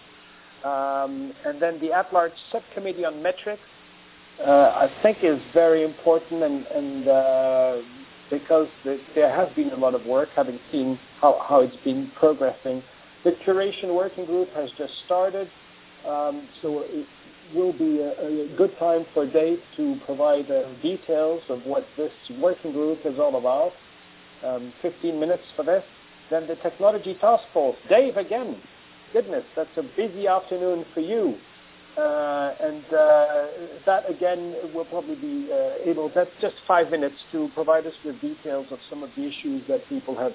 S14: And then the at-large subcommittee on metrics, I think is very important, and because there has been a lot of work, having seen how it's been progressing. The curation working group has just started, so it will be a good time for Dave to provide details of what this working group is all about. 15 minutes for this. Then the technology task force. Dave, again. Goodness, that's a busy afternoon for you. And that, again, will probably be able, that's just 5 minutes to provide us with details of some of the issues that people have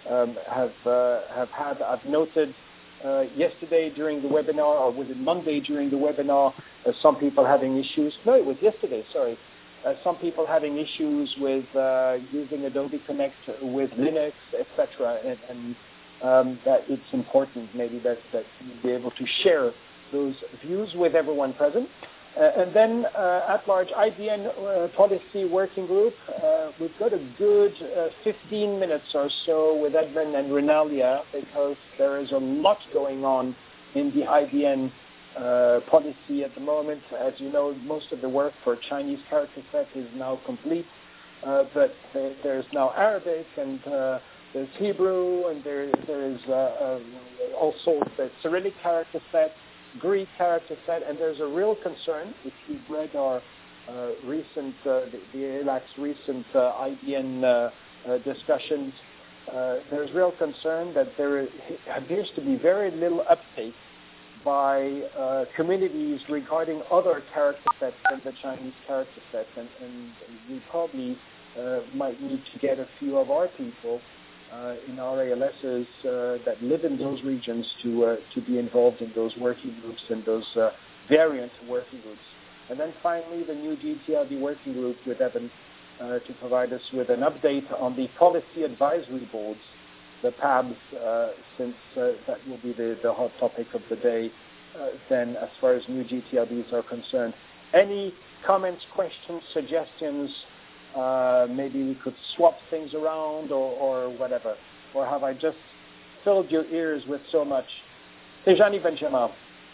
S14: had. I've noted yesterday during the webinar, or was it Monday during the webinar, some people having issues. No, it was yesterday, sorry. Some people having issues with using Adobe Connect with Linux, etc. And that it's important maybe that you be able to share those views with everyone present. And then at-large IBN policy working group, we've got a good 15 minutes or so with Edmund and Renalia, because there is a lot going on in the IBN policy at the moment. As you know, most of the work for Chinese character set is now complete, but there's now Arabic, and there's Hebrew, and there is also the Cyrillic character set, Greek character set, and there's a real concern, if you've read our recent, the ALAC's recent IBN discussions, there's real concern that there appears to be very little uptake by communities regarding other character sets than the Chinese character sets, and we probably might need to get a few of our people in our ALSs that live in those regions to be involved in those working groups and those variant working groups. And then finally, the new GTLD working group with Evan to provide us with an update on the policy advisory boards, the PABs, since that will be the hot topic of the day then as far as new GTLDs are concerned. Any comments, questions, suggestions? Maybe we could swap things around or whatever. Or have I just filled your ears with so much? Tijani Benjamin.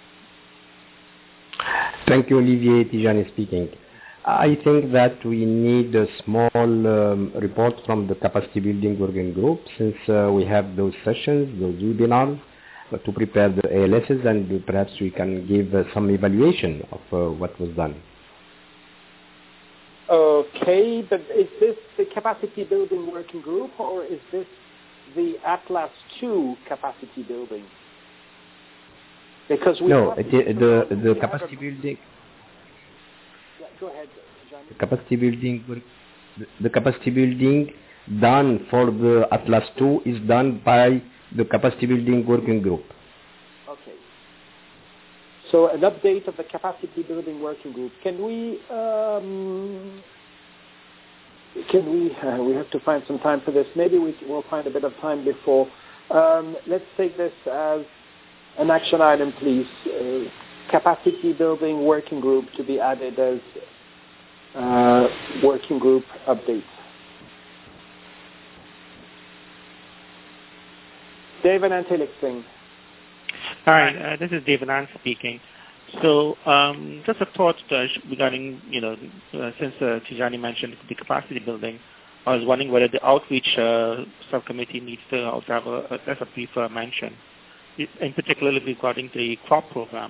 S3: Thank you, Olivier. Tijani speaking. I think that we need a small report from the capacity building working group, since we have those sessions, those webinars, to prepare the ALSs, and perhaps we can give some evaluation of what was done.
S14: Okay, but is this the capacity building working group, or is this the Atlas 2 capacity building? Because we
S3: no, the capacity building.
S14: Yeah, go ahead, John.
S3: The capacity building done for the Atlas 2 is done by the capacity building working group. Okay.
S14: So an update of the capacity building working group. Can we have to find some time for this. Maybe we'll find a bit of time before. Let's take this as an action item, please. Capacity building working group to be added as
S2: working group updates. David Antilixing.
S6: Hi, this is David Ann speaking. So just a thought regarding, since Tijani mentioned the capacity building, I was wondering whether the outreach subcommittee needs to also have a brief mention, in particular regarding the crop program.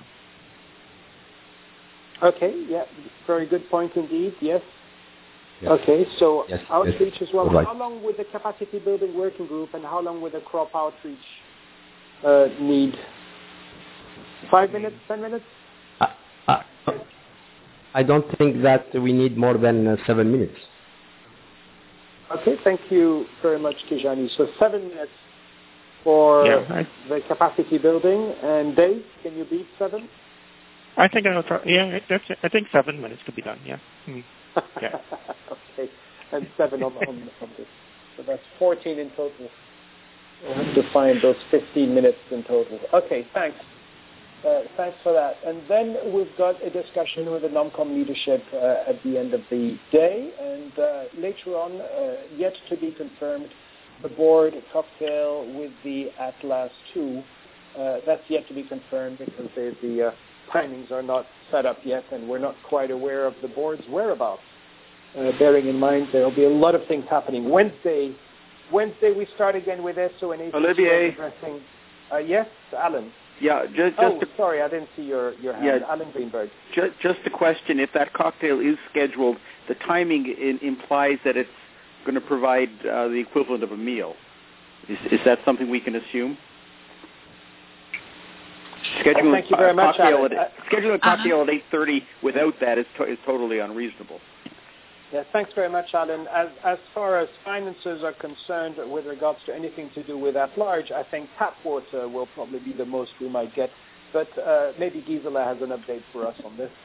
S2: Okay, yeah, very good point indeed, yes. Okay, so outreach as well. Right. How long would the capacity building working group and how long would the crop outreach need? 5 minutes, 10 minutes?
S3: I don't think that we need more than 7 minutes.
S2: Okay, thank you very much, Tijani. So 7 minutes for the capacity building. And Dave, can you beat 7?
S6: I think I think 7 minutes could be done. Yeah. Yeah.
S2: Okay, and 7 on this. So that's 14 in total. We'll have to find those 15 minutes in total. Okay, thanks. Thanks for that. And then we've got a discussion with the NOMCOM leadership at the end of the day. And later on, yet to be confirmed, the board cocktail with the Atlas 2. That's yet to be confirmed because the timings are not set up yet, and we're not quite aware of the board's whereabouts. Bearing in mind there will be a lot of things happening. Wednesday we start again with SO and AC.
S7: Olivier.
S2: Addressing. Yes, Alan.
S7: Yeah,
S2: sorry, I didn't see your hand. Yeah, Alan Greenberg.
S7: Just a question. If that cocktail is scheduled, the timing implies that it's going to provide the equivalent of a meal. Is that something we can assume?
S2: Thank you very much, Alan.
S7: Scheduling a cocktail at 8:30 without that is totally unreasonable.
S2: Yes, thanks very much, Alan. As far as finances are concerned with regards to anything to do with at large, I think tap water will probably be the most we might get. But maybe Gisela has an update for us on this.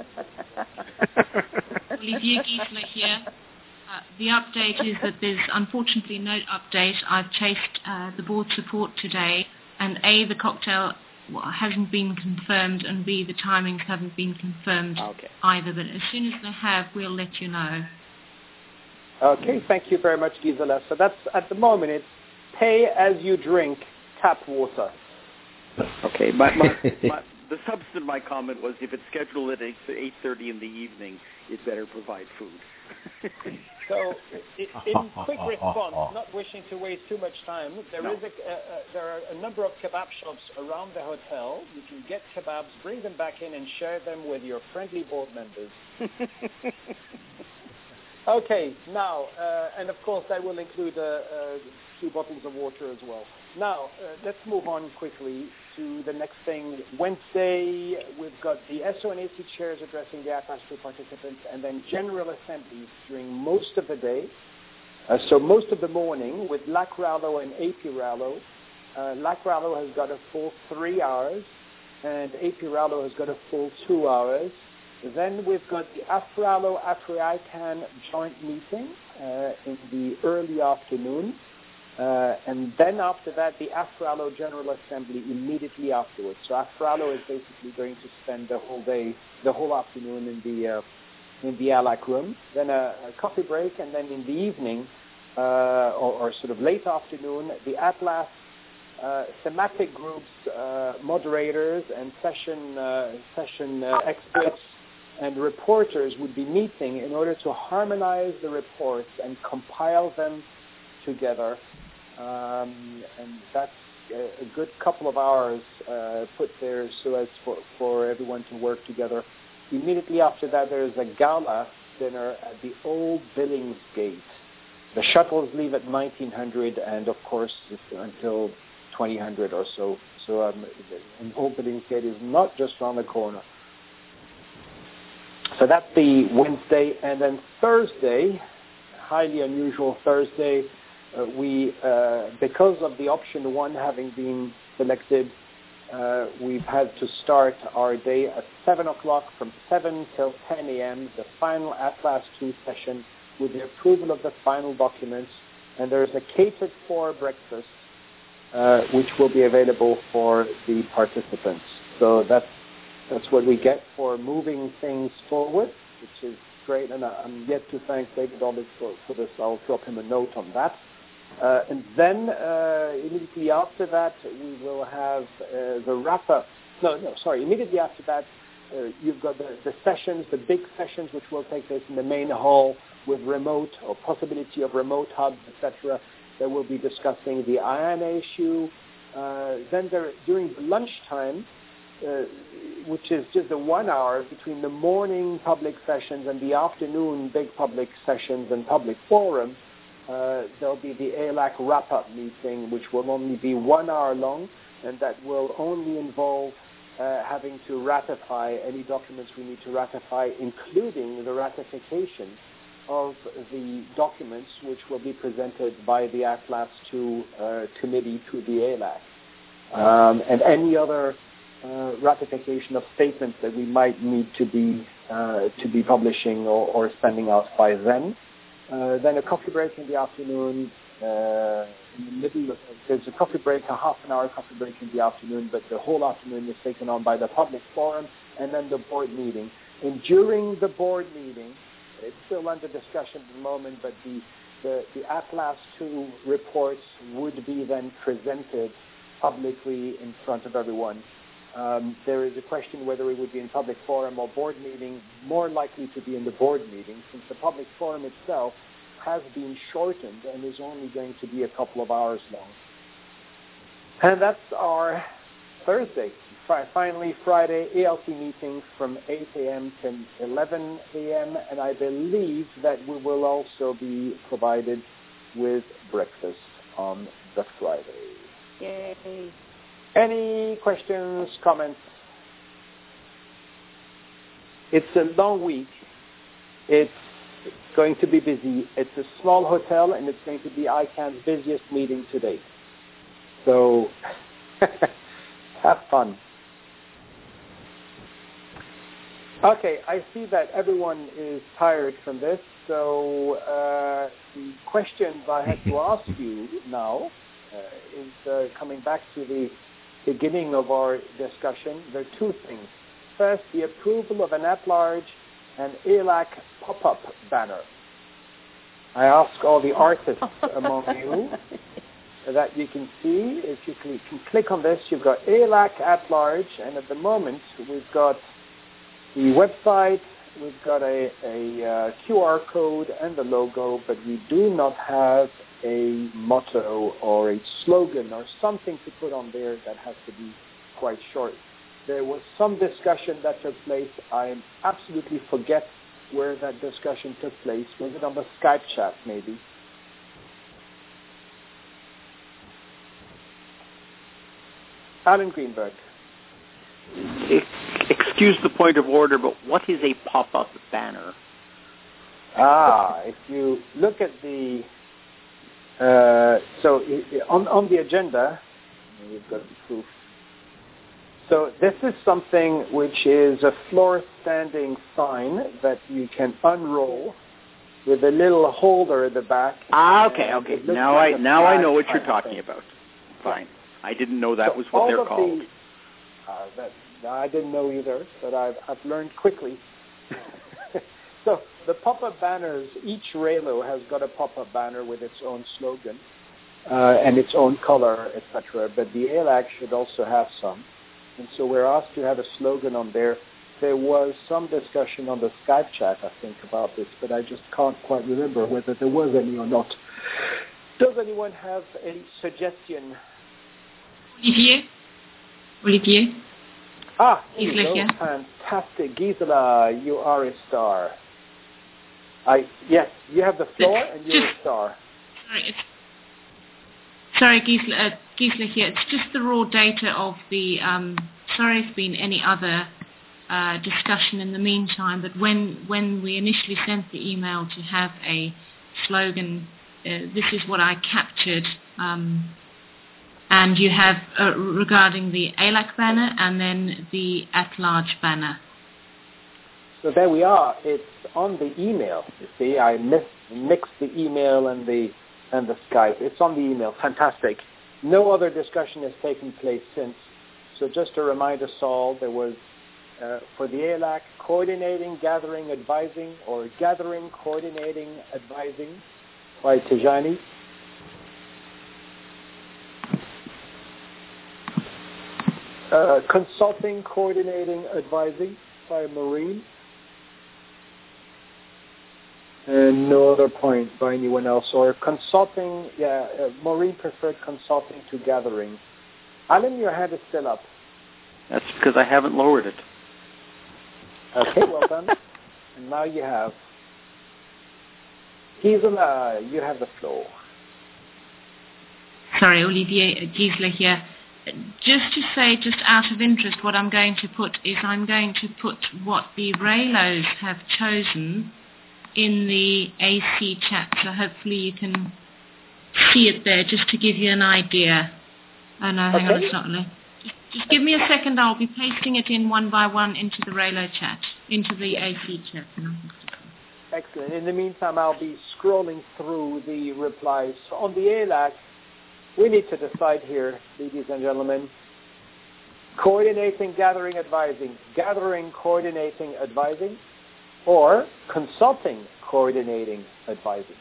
S13: Olivier Gisela here. The update is that there's unfortunately no update. I've chased the board support today, and A, the cocktail hasn't been confirmed, and B, the timings haven't been confirmed either. But as soon as they have, we'll let you know.
S2: Okay, thank you very much, Gisela. So that's, at the moment, it's pay as you drink tap water.
S7: Okay, the substance of my comment was if it's scheduled at 8:30 in the evening, it better provide food.
S2: So, in quick response, not wishing to waste too much time, there are a number of kebab shops around the hotel. You can get kebabs, bring them back in, and share them with your friendly board members. Okay, now, and of course that will include 2 bottles of water as well. Now, let's move on quickly to the next thing. Wednesday, we've got the SO and AC chairs addressing the Atlas 2 participants, and then general assemblies during most of the day. So most of the morning with LAC Rallo and AP Rallo. LAC Rallo has got a full 3 hours, and AP Rallo has got a full 2 hours. Then we've got the AFRALO AFRICAN joint meeting in the early afternoon. And then after that, the AFRALO General Assembly immediately afterwards. So AFRALO is basically going to spend the whole day, the whole afternoon in the ALAC room. Then a coffee break, and then in the evening, or sort of late afternoon, the Atlas thematic groups, moderators, and session experts and reporters would be meeting in order to harmonize the reports and compile them together. And that's a good couple of hours put there so as for everyone to work together. Immediately after that, there is a gala dinner at the old Billingsgate. The shuttles leave at 1900 and, of course, until 2000 or so. So old Billingsgate is not just around the corner. So that's the Wednesday. And then Thursday, highly unusual Thursday, we, because of the option 1 having been selected, we've had to start our day at 7 o'clock from 7 till 10 a.m., the final Atlas 2 session with the approval of the final documents. And there's a catered for breakfast, which will be available for the participants. So that's what we get for moving things forward, which is
S14: great, and I'm yet to thank David Oleg for this. I'll drop him a note on that. And then immediately after that, we will have the wrap-up. Immediately after that, you've got the sessions, the big sessions, which will take place in the main hall with remote or possibility of remote hubs, etc. They will be discussing the IANA issue. Then during lunchtime, which is just the 1 hour between the morning public sessions and the afternoon big public sessions and public forum, there'll be the ALAC wrap-up meeting, which will only be 1 hour long, and that will only involve having to ratify any documents we need to ratify, including the ratification of the documents which will be presented by the ATLAS II committee to the ALAC, and any other ratification of statements that we might need to be publishing or sending out by then. Then a coffee break in the afternoon. In the middle, there's a coffee break, a half an hour coffee break in the afternoon, but the whole afternoon is taken on by the public forum and then the board meeting. And during the board meeting, it's still under discussion at the moment, but the ATLAS II reports would be then presented publicly in front of everyone. There is a question whether it would be in public forum or board meeting, more likely to be in the board meeting, since the public forum itself has been shortened and is only going to be a couple of hours long. And that's our Thursday. Finally, Friday, ALC meetings from 8 a.m. to 11 a.m., and I believe that we will also be provided with breakfast on the Friday.
S10: Yay.
S14: Any questions, comments? It's a long week. It's going to be busy. It's a small hotel, and it's going to be ICANN's busiest meeting to date. So have fun. Okay, I see that everyone is tired from this. So the questions I have to ask you now is coming back to the beginning of our discussion. There are two things. First, the approval of an at-large and ALAC pop-up banner. I ask all the artists among you that you can see. If you can click on this, you've got ALAC at-large, and at the moment we've got the website, we've got a QR code and the logo, but we do not have a motto or a slogan or something to put on there that has to be quite short. There was some discussion that took place. I absolutely forget where that discussion took place. Was it on the Skype chat, maybe? Alan Greenberg.
S7: Excuse the point of order, but what is a pop-up banner?
S14: If you look at the on the agenda, we've got the proof. So this is something which is a floor-standing sign that you can unroll with a little holder at the back.
S7: Okay. Now I know what you're talking about. Fine. I didn't know that was what they're called.
S14: I didn't know either, but I've learned quickly. So the pop-up banners, each Relo has got a pop-up banner with its own slogan and its own color, etc. But the ALAC should also have some. And so we're asked to have a slogan on there. There was some discussion on the Skype chat, I think, about this, but I just can't quite remember whether there was any or not. Does anyone have any suggestion?
S13: Olivier?
S14: Gisela,
S13: here.
S14: Fantastic. Gisela, you are a star. Yes, you have the floor and you're a star.
S13: Sorry, Gisela here. It's just the raw data of the, sorry if there's been any other discussion in the meantime, but when we initially sent the email to have a slogan, this is what I captured. And you have regarding the ALAC banner and then the at-large banner.
S14: So there we are. It's on the email. You see, I mixed the email and the Skype. It's on the email. Fantastic. No other discussion has taken place since. So just to remind us all, there was
S2: for the ALAC, coordinating, gathering, advising, or gathering, coordinating, advising by Tijani. Consulting, coordinating, advising by Maureen. And no other point by anyone else. Or consulting, Maureen preferred consulting to gathering. Alan, your hand is still up.
S7: That's because I haven't lowered it.
S2: Okay, well done. And now you have. Gisela, you have the floor.
S13: Sorry, Olivier, Gisela here. Just to say, just out of interest, what I'm going to put is I'm going to put what the Raylos have chosen in the AC chat, so hopefully you can see it there, just to give you an idea. Oh no, hang on, it's not there. Just give me a second, I'll be pasting it in one by one into the Raylo chat, into the AC chat.
S2: Excellent. In the meantime, I'll be scrolling through the replies. So on the ALAC, we need to decide here, ladies and gentlemen, coordinating, gathering, advising, gathering, coordinating, advising, or consulting, coordinating, advising.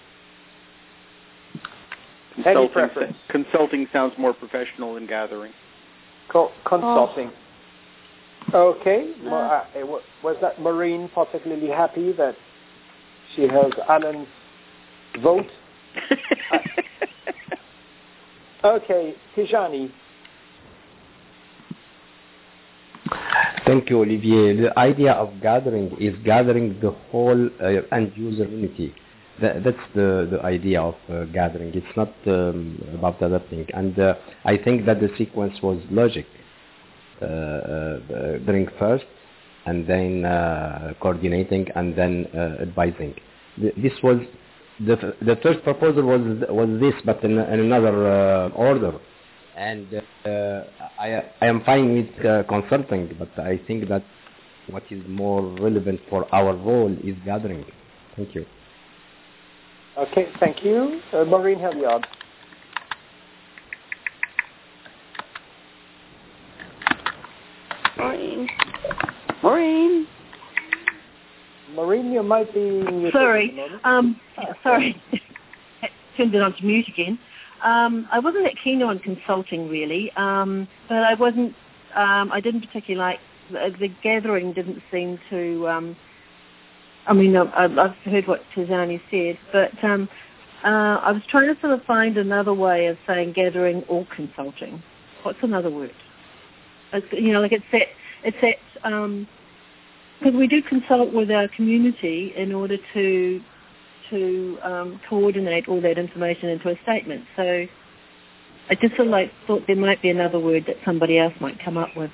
S2: Any preference?
S7: Consulting sounds more professional than gathering.
S2: Consulting. Okay. Was that Maureen particularly happy that she has Alan's vote? Okay, Tijani.
S3: Thank you, Olivier. The idea of gathering is gathering the whole end-user community. That's the idea of gathering. It's not about other thing. And I think that the sequence was logic. Gathering first, and then coordinating, and then advising. This was the first proposal was this, but in another order. And I am fine with consulting, but I think that what is more relevant for our role is gathering. Thank you.
S2: Okay, thank you. Maureen Heliard. Maureen, you might be...
S11: Sorry. Sorry. Turned it on to mute again. I wasn't that keen on consulting, really, but I wasn't... I didn't particularly like... The gathering didn't seem to... I've heard what Tijani said, but I was trying to sort of find another way of saying gathering or consulting. What's another word? It's that because we do consult with our community in order to coordinate all that information into a statement. So I just sort of thought there might be another word that somebody else might come up with.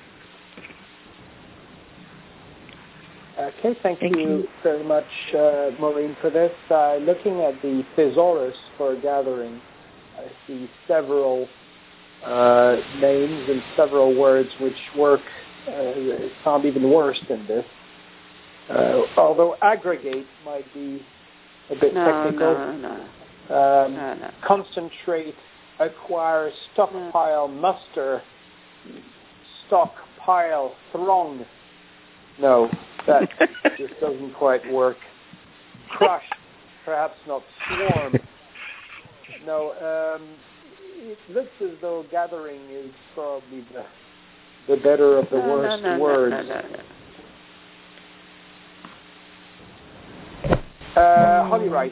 S2: Okay, thank you very much, Maureen, for this. Looking at the thesaurus for gathering, I see several names and several words which work, sound even worse than this. Although aggregate might be a bit technical. No. Concentrate, acquire, stockpile, muster, stockpile, throng. No, that just doesn't quite work. Crush, perhaps not swarm. No, it looks as though gathering is probably the better of the worst words. Holly Reich.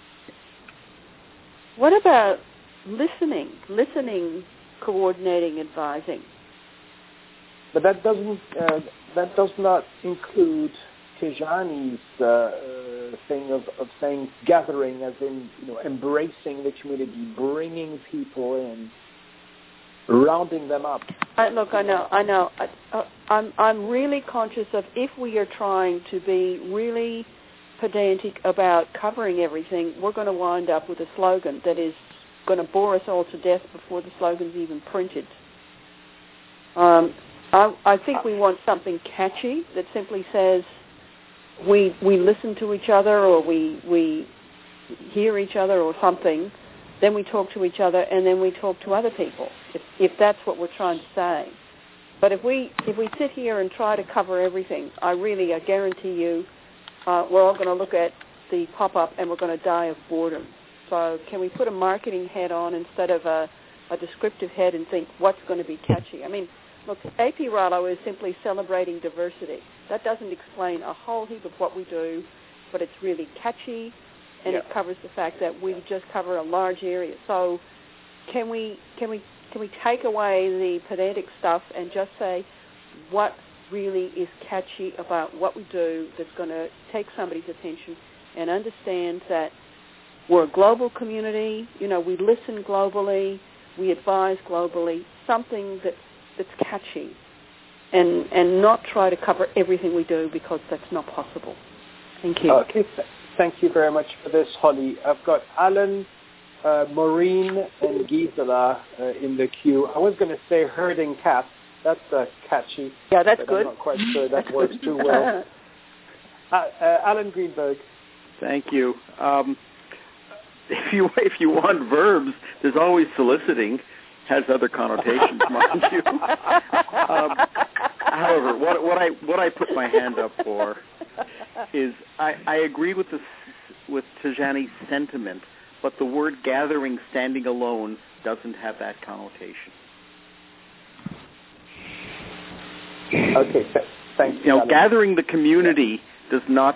S10: What about listening? Listening, coordinating, advising.
S2: But that does not include Tijani's thing of saying gathering, as in embracing the community, bringing people in, rounding them up.
S10: I know. I'm really conscious of if we are trying to be really pedantic about covering everything, we're going to wind up with a slogan that is going to bore us all to death before the slogan's even printed. I think we want something catchy that simply says we listen to each other, or we hear each other or something, then we talk to each other, and then we talk to other people, if that's what we're trying to say. But if we sit here and try to cover everything, I guarantee you, we're all going to look at the pop-up and we're going to die of boredom. So can we put a marketing head on instead of a descriptive head and think what's going to be catchy? I mean, look, AP-Rallo is simply celebrating diversity. That doesn't explain a whole heap of what we do, but it's really catchy, and it covers the fact that we just cover a large area. So can we take away the pedantic stuff and just say what really is catchy about what we do that's going to take somebody's attention and understand that we're a global community, we listen globally, we advise globally, something that's catchy, and not try to cover everything we do because that's not possible. Thank you.
S14: Okay, thank you very much for this, Holly. I've got Alan, Maureen, and Gisela in the queue. I was going to say herding cats. That's catchy.
S10: Yeah, that's good.
S14: I'm not quite sure that works too well. Alan Greenberg.
S7: Thank you. If you want verbs, there's always soliciting. Has other connotations, mind you. However, what I put my hand up for is I agree with Tijani's sentiment, but the word gathering standing alone doesn't have that connotation.
S14: Okay, thanks.
S7: Gathering the community does not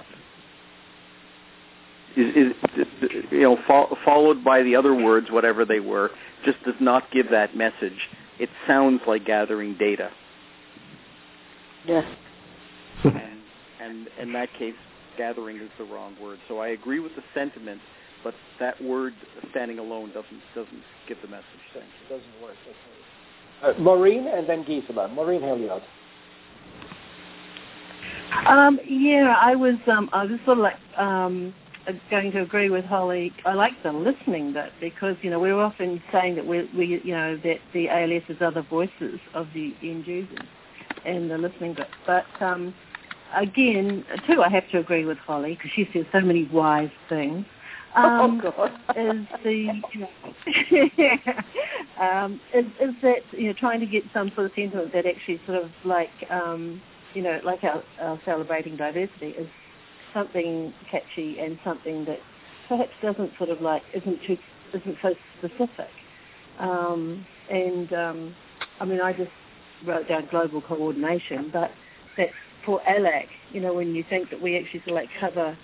S7: is followed by the other words, whatever they were, just does not give that message. It sounds like gathering data.
S10: Yes.
S7: And in that case, gathering is the wrong word. So I agree with the sentiment, but that word standing alone doesn't give the message.
S14: Thanks. It doesn't work. Maureen and then Gisela. Maureen Hilliard.
S11: I was sort of like going to agree with Holly. I like the listening bit because we're often saying that we that the ALSs are the voices of the end users and the listening bit. But again, too, I have to agree with Holly because she says so many wise things.
S10: Oh God!
S11: Is that trying to get some sort of sentiment that actually sort of like like our celebrating diversity is something catchy and something that perhaps doesn't sort of like isn't so specific. I just wrote down global coordination, but that's for ALAC. When you think that we actually sort of like cover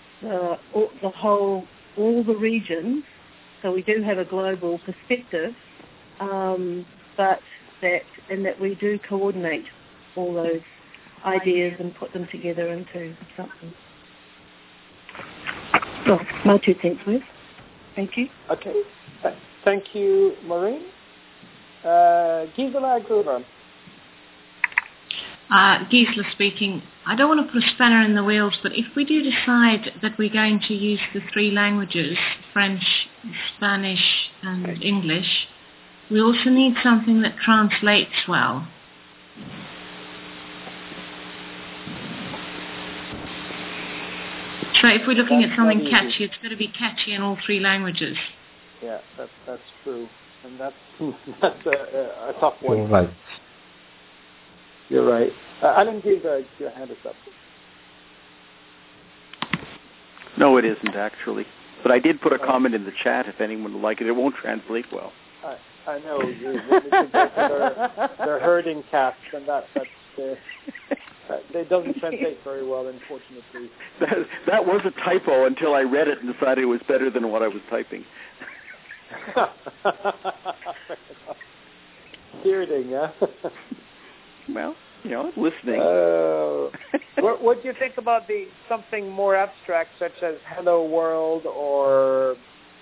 S11: all the regions, so we do have a global perspective, but that we do coordinate all those ideas and put them together into something. Well, my 2 cents worth. Thank you.
S14: Okay. Thank you, Maureen. Gisela Gruber.
S13: Gisela speaking. I don't want to put a spanner in the wheels, but if we do decide that we're going to use the 3 languages, French, Spanish, and English, we also need something that translates well. So if we're looking at something catchy, it's got to be catchy in all 3 languages.
S14: Yeah, that's true, and that's a tough one.
S3: You're right.
S14: You're right. Alan Greenberg, your hand is up.
S7: No, it isn't actually. But I did put a comment in the chat if anyone would like it. It won't translate well.
S14: I know. You wanted to get they're herding cats, and it doesn't translate very well, unfortunately.
S7: That was a typo until I read it and decided it was better than what I was typing.
S14: Herding, yeah.
S7: Well, listening.
S14: What do you think about something more abstract, such as "Hello World" or?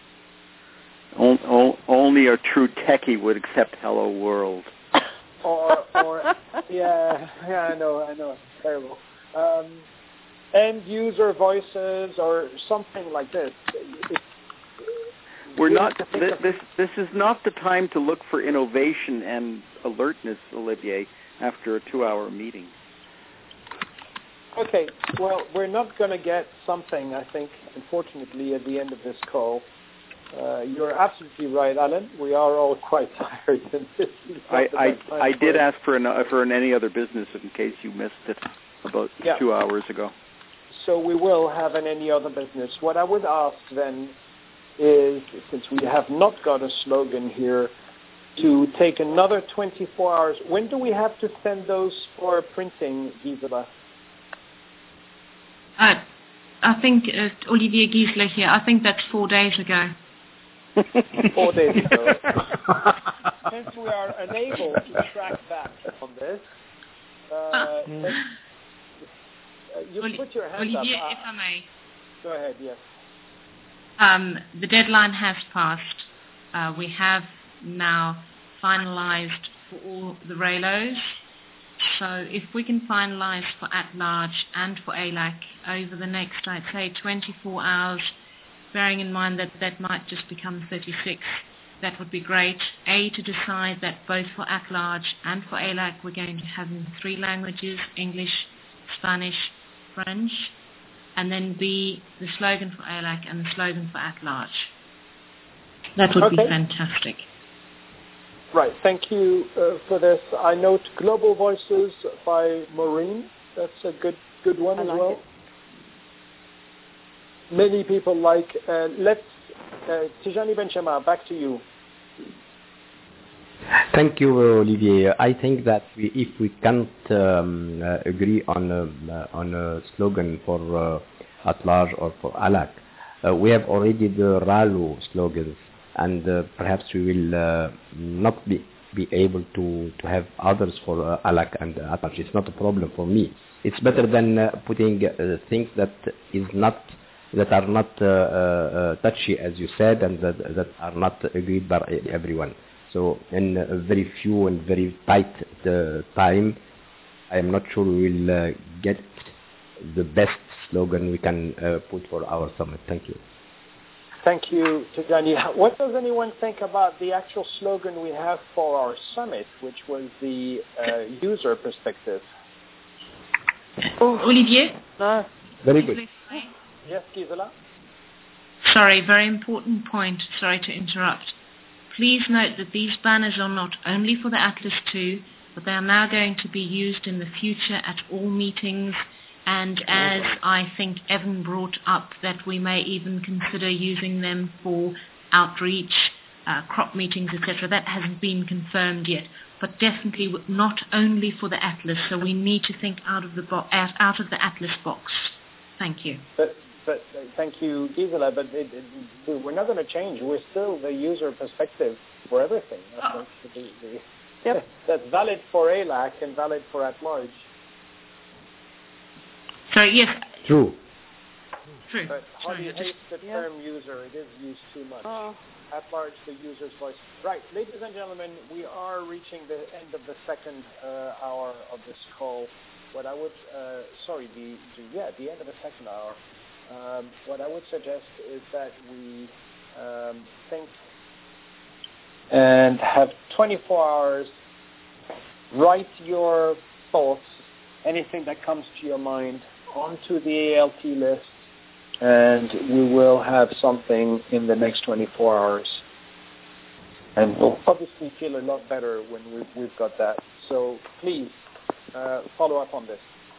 S7: Only a true techie would accept "Hello World."
S14: or yeah, I know, it's terrible. End user voices or something like this.
S7: We're not. This is not the time to look for innovation and alertness, Olivier, after a 2-hour meeting.
S14: Okay. Well, we're not going to get something, I think, unfortunately, at the end of this call. You're absolutely right, Alan. We are all quite tired. And this is
S7: I did ask for an any other business in case you missed it about 2 hours ago.
S14: So we will have an any other business. What I would ask then is, since we have not got a slogan here, to take another 24 hours. When do we have to send those for printing, Gisela?
S13: I think, Olivier Giesler here, I think that's 4 days ago.
S14: 4 days ago. Since we are unable to track back on this, you put your hand
S13: Olivier,
S14: up.
S13: if I may.
S14: Go ahead, yes.
S13: The deadline has passed. We have now finalized for all the RALOs. So if we can finalize for at-large and for ALAC over the next, I'd say, 24 hours, bearing in mind that that might just become 36, that would be great. A, to decide that both for at-large and for ALAC we're going to have in 3 languages, English, Spanish, French, and then B, the slogan for ALAC and the slogan for at-large. That would be fantastic.
S14: Right, thank you for this. I note Global Voices by Maureen. That's a good one as well. Many people like. Let's Tijani Benchema, back to you.
S3: Thank you, Olivier. I think that if we can't agree on a slogan for at large or for ALAC, we have already the RALO slogans, and perhaps we will not be able to have others for ALAC and at large. It's not a problem for me. It's better than putting things that are not touchy, as you said, and that are not agreed by everyone. So in a very few and very tight time, I am not sure we will get the best slogan we can put for our summit. Thank you.
S14: Thank you, Tijani. What does anyone think about the actual slogan we have for our summit, which was the user perspective?
S13: Olivier?
S14: No.
S3: Very good.
S14: Yes, Gisela?
S13: Sorry, very important point. Sorry to interrupt. Please note that these banners are not only for the Atlas II, but they are now going to be used in the future at all meetings, and as I think Evan brought up, that we may even consider using them for outreach, crop meetings, etc. That hasn't been confirmed yet, but definitely not only for the Atlas, so we need to think out of the Atlas box. Thank you.
S14: But thank you, Gisela, but we're not going to change. We're still the user perspective for everything.
S10: Yep.
S14: That's valid for ALAC and valid for at-large.
S13: Sorry, yes.
S3: True.
S14: But Hardy hates the term user. It is used too much. At-large, the user's voice. Right, ladies and gentlemen, we are reaching the end of the second hour of this call. What I would, the end of the second hour. What I would suggest is that we think and have 24 hours, write your thoughts, anything that comes to your mind, onto the ALT list, and we will have something in the next 24 hours. And we'll obviously feel a lot better when we've got that. So please follow up on this.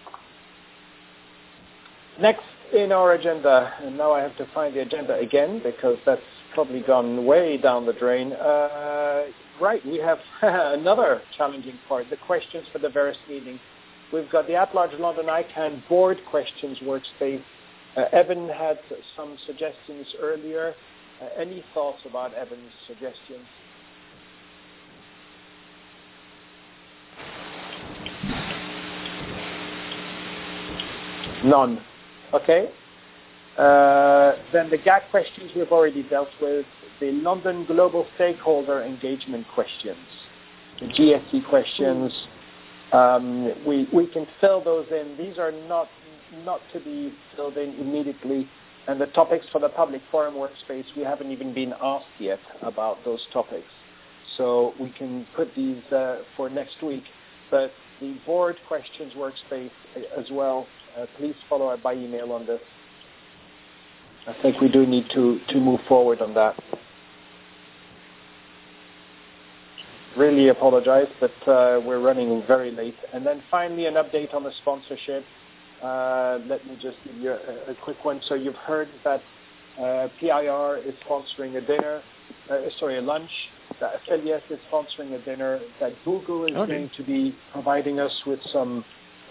S14: Next in our agenda, and now I have to find the agenda again because that's probably gone way down the drain. Right, we have another challenging part, the questions for the various meetings. We've got the At-Large London ICANN board questions workspace. Evan had some suggestions earlier. Any thoughts about Evan's suggestions? None. Okay. Then the GAC questions we've already dealt with. The London Global Stakeholder Engagement questions. The GSE questions. We can fill those in. These are not to be filled in immediately. And the topics for the public forum workspace, we haven't even been asked yet about those topics. So we can put these for next week. But the board questions workspace as well, please follow up by email on this. I think we do need to move forward on that. really apologize, but we're running very late. And then finally, an update on the sponsorship. Let me just give you a quick one. So you've heard that PIR is sponsoring a lunch. That Affiliate is sponsoring a dinner. That Google is going to be providing us with some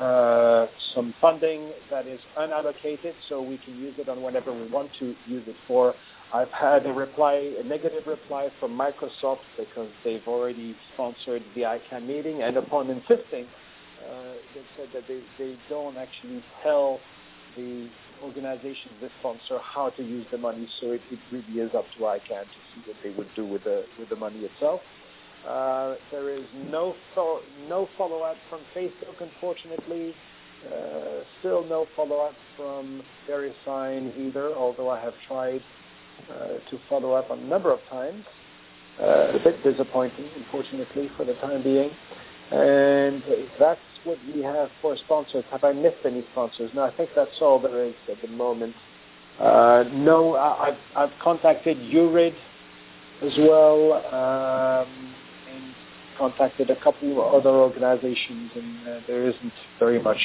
S14: funding that is unallocated, so we can use it on whatever we want to use it for. I've had a negative reply from Microsoft because they've already sponsored the ICANN meeting, and upon insisting, they said that they don't actually tell the organizations they sponsor how to use the money, so it really is up to ICANN to see what they would do with the money itself. There is no follow-up from Facebook, unfortunately. Still no follow-up from VeriSign either, although I have tried to follow up on a number of times. A bit disappointing, unfortunately, for the time being. And that's what we have for sponsors. Have I missed any sponsors? No, I think that's all there is at the moment. No, I've contacted URID as well, and contacted a couple of other organizations, and there isn't very much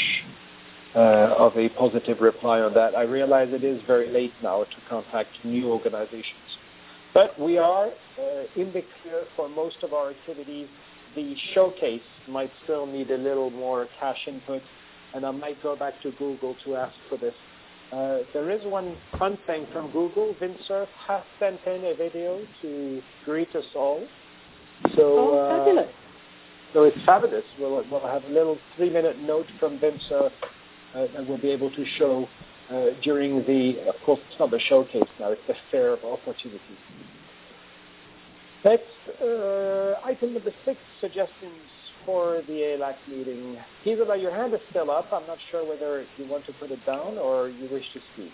S14: of a positive reply on that. I realize it is very late now to contact new organizations. But we are in the clear for most of our activities. The showcase might still need a little more cash input, and I might go back to Google to ask for this. There is one fun thing from Google. Vinsurf has sent in a video to greet us all. So,
S10: fabulous.
S14: So it's fabulous. We'll have a little 3-minute note from Vinsurf that we'll be able to show during of course, it's not the showcase now, it's the Fair of Opportunities. Next, item number 6, suggestions for the ALAC meeting. Gisela, your hand is still up. I'm not sure whether you want to put it down or you wish to speak.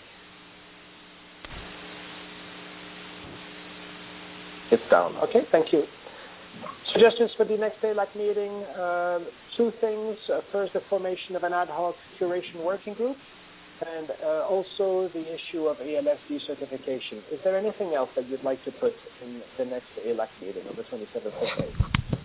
S14: It's down. Okay, thank you. Suggestions for the next ALAC meeting. 2 things. First, the formation of an ad hoc curation working group, and also the issue of ALS decertification. Is there anything else that you'd like to put in the next ALAC meeting on the 27th of May?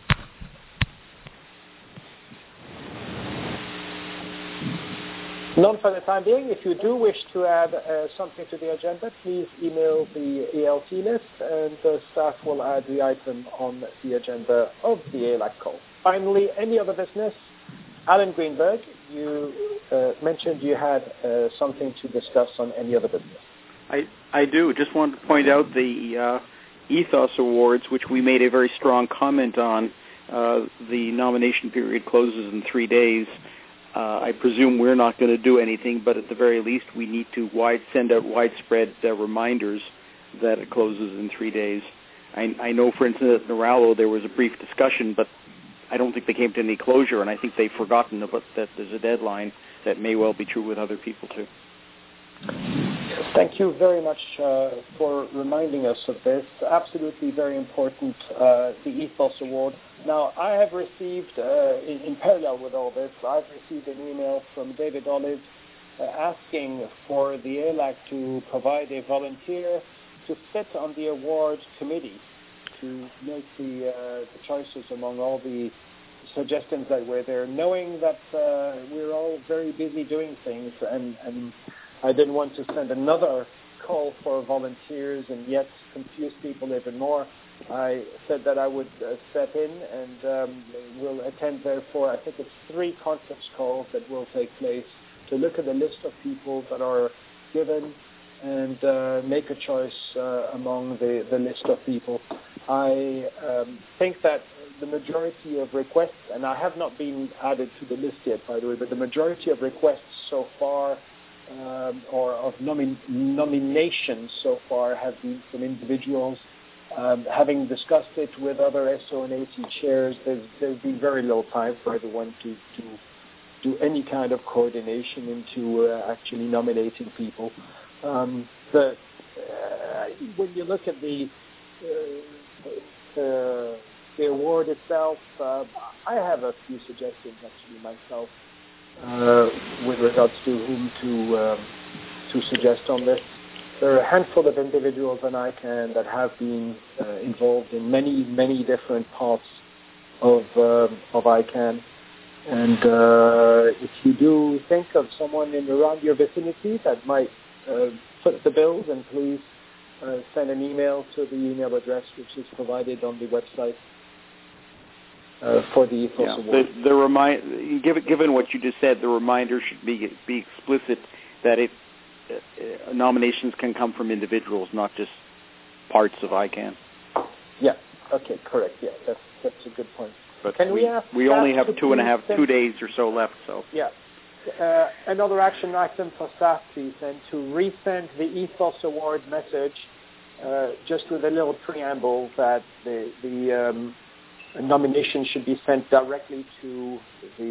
S14: None for the time being. If you do wish to add something to the agenda, please email the ALT list, and the staff will add the item on the agenda of the ALAC call. Finally, any other business? Alan Greenberg, you mentioned you had something to discuss on any other business.
S7: I do. Just wanted to point out the Ethos Awards, which we made a very strong comment on. The nomination period closes in 3 days. I presume we're not going to do anything, but at the very least we need to send out widespread reminders that it closes in 3 days. I know, for instance, at Noralo there was a brief discussion, but I don't think they came to any closure, and I think they've forgotten about that there's a deadline. That may well be true with other people too.
S14: Thank you very much for reminding us of this. Absolutely very important, the Ethos Award. Now, I have received, in parallel with all this, I've received an email from David Olive asking for the ALAC to provide a volunteer to sit on the award committee to make the choices among all the suggestions that were there, knowing that we're all very busy doing things, and I didn't want to send another call for volunteers and yet confuse people even more. I said that I would step in and will attend, therefore, I think it's 3 conference calls that will take place to look at the list of people that are given and make a choice among the list of people. I think that the majority of requests, and I have not been added to the list yet, by the way, but the majority of requests so far, or of nominations so far, have been from individuals. Having discussed it with other SO and AT chairs, there's been very little time for everyone to do any kind of coordination into actually nominating people. When you look at the award itself, I have a few suggestions actually myself with regards to whom to suggest on this. There are a handful of individuals on ICANN that have been involved in many different parts
S2: of ICANN. And if you do think of someone in around your vicinity that might foot the bills, and please send an email to the email address which is provided on the website for the Ethos Award.
S7: Given what you just said, the reminder should be explicit that nominations can come from individuals, not just parts of ICANN.
S2: Yeah. Okay. Correct. Yeah. That's a good point.
S7: But we only have 2 days or so left. So
S14: yeah. Another action item for staff, please, and to resend the Ethos Award message, just with a little preamble that the nomination should be sent directly to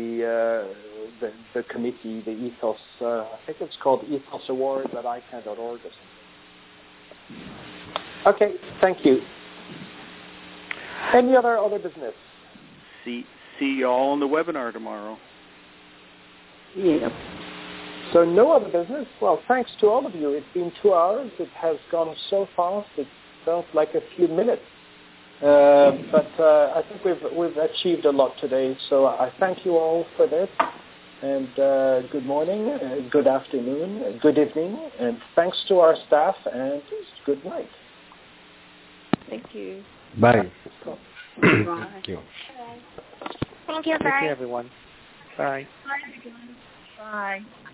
S14: the committee, the Ethos. I think it's called Ethos Awards at ICANN.org or something. Okay. Thank you. Any other business?
S7: See you all on the webinar tomorrow.
S2: Yeah.
S14: So no other business. Well, thanks to all of you. It's been 2 hours. It has gone so fast. It felt like a few minutes. But I think we've achieved a lot today. So I thank you all for this. And good morning, good afternoon, good evening, and thanks to our staff. And good night.
S10: Thank you.
S3: Bye.
S10: Bye.
S3: Thank you.
S5: Thank you,
S6: Thank you, everyone. Bye.
S11: Bye.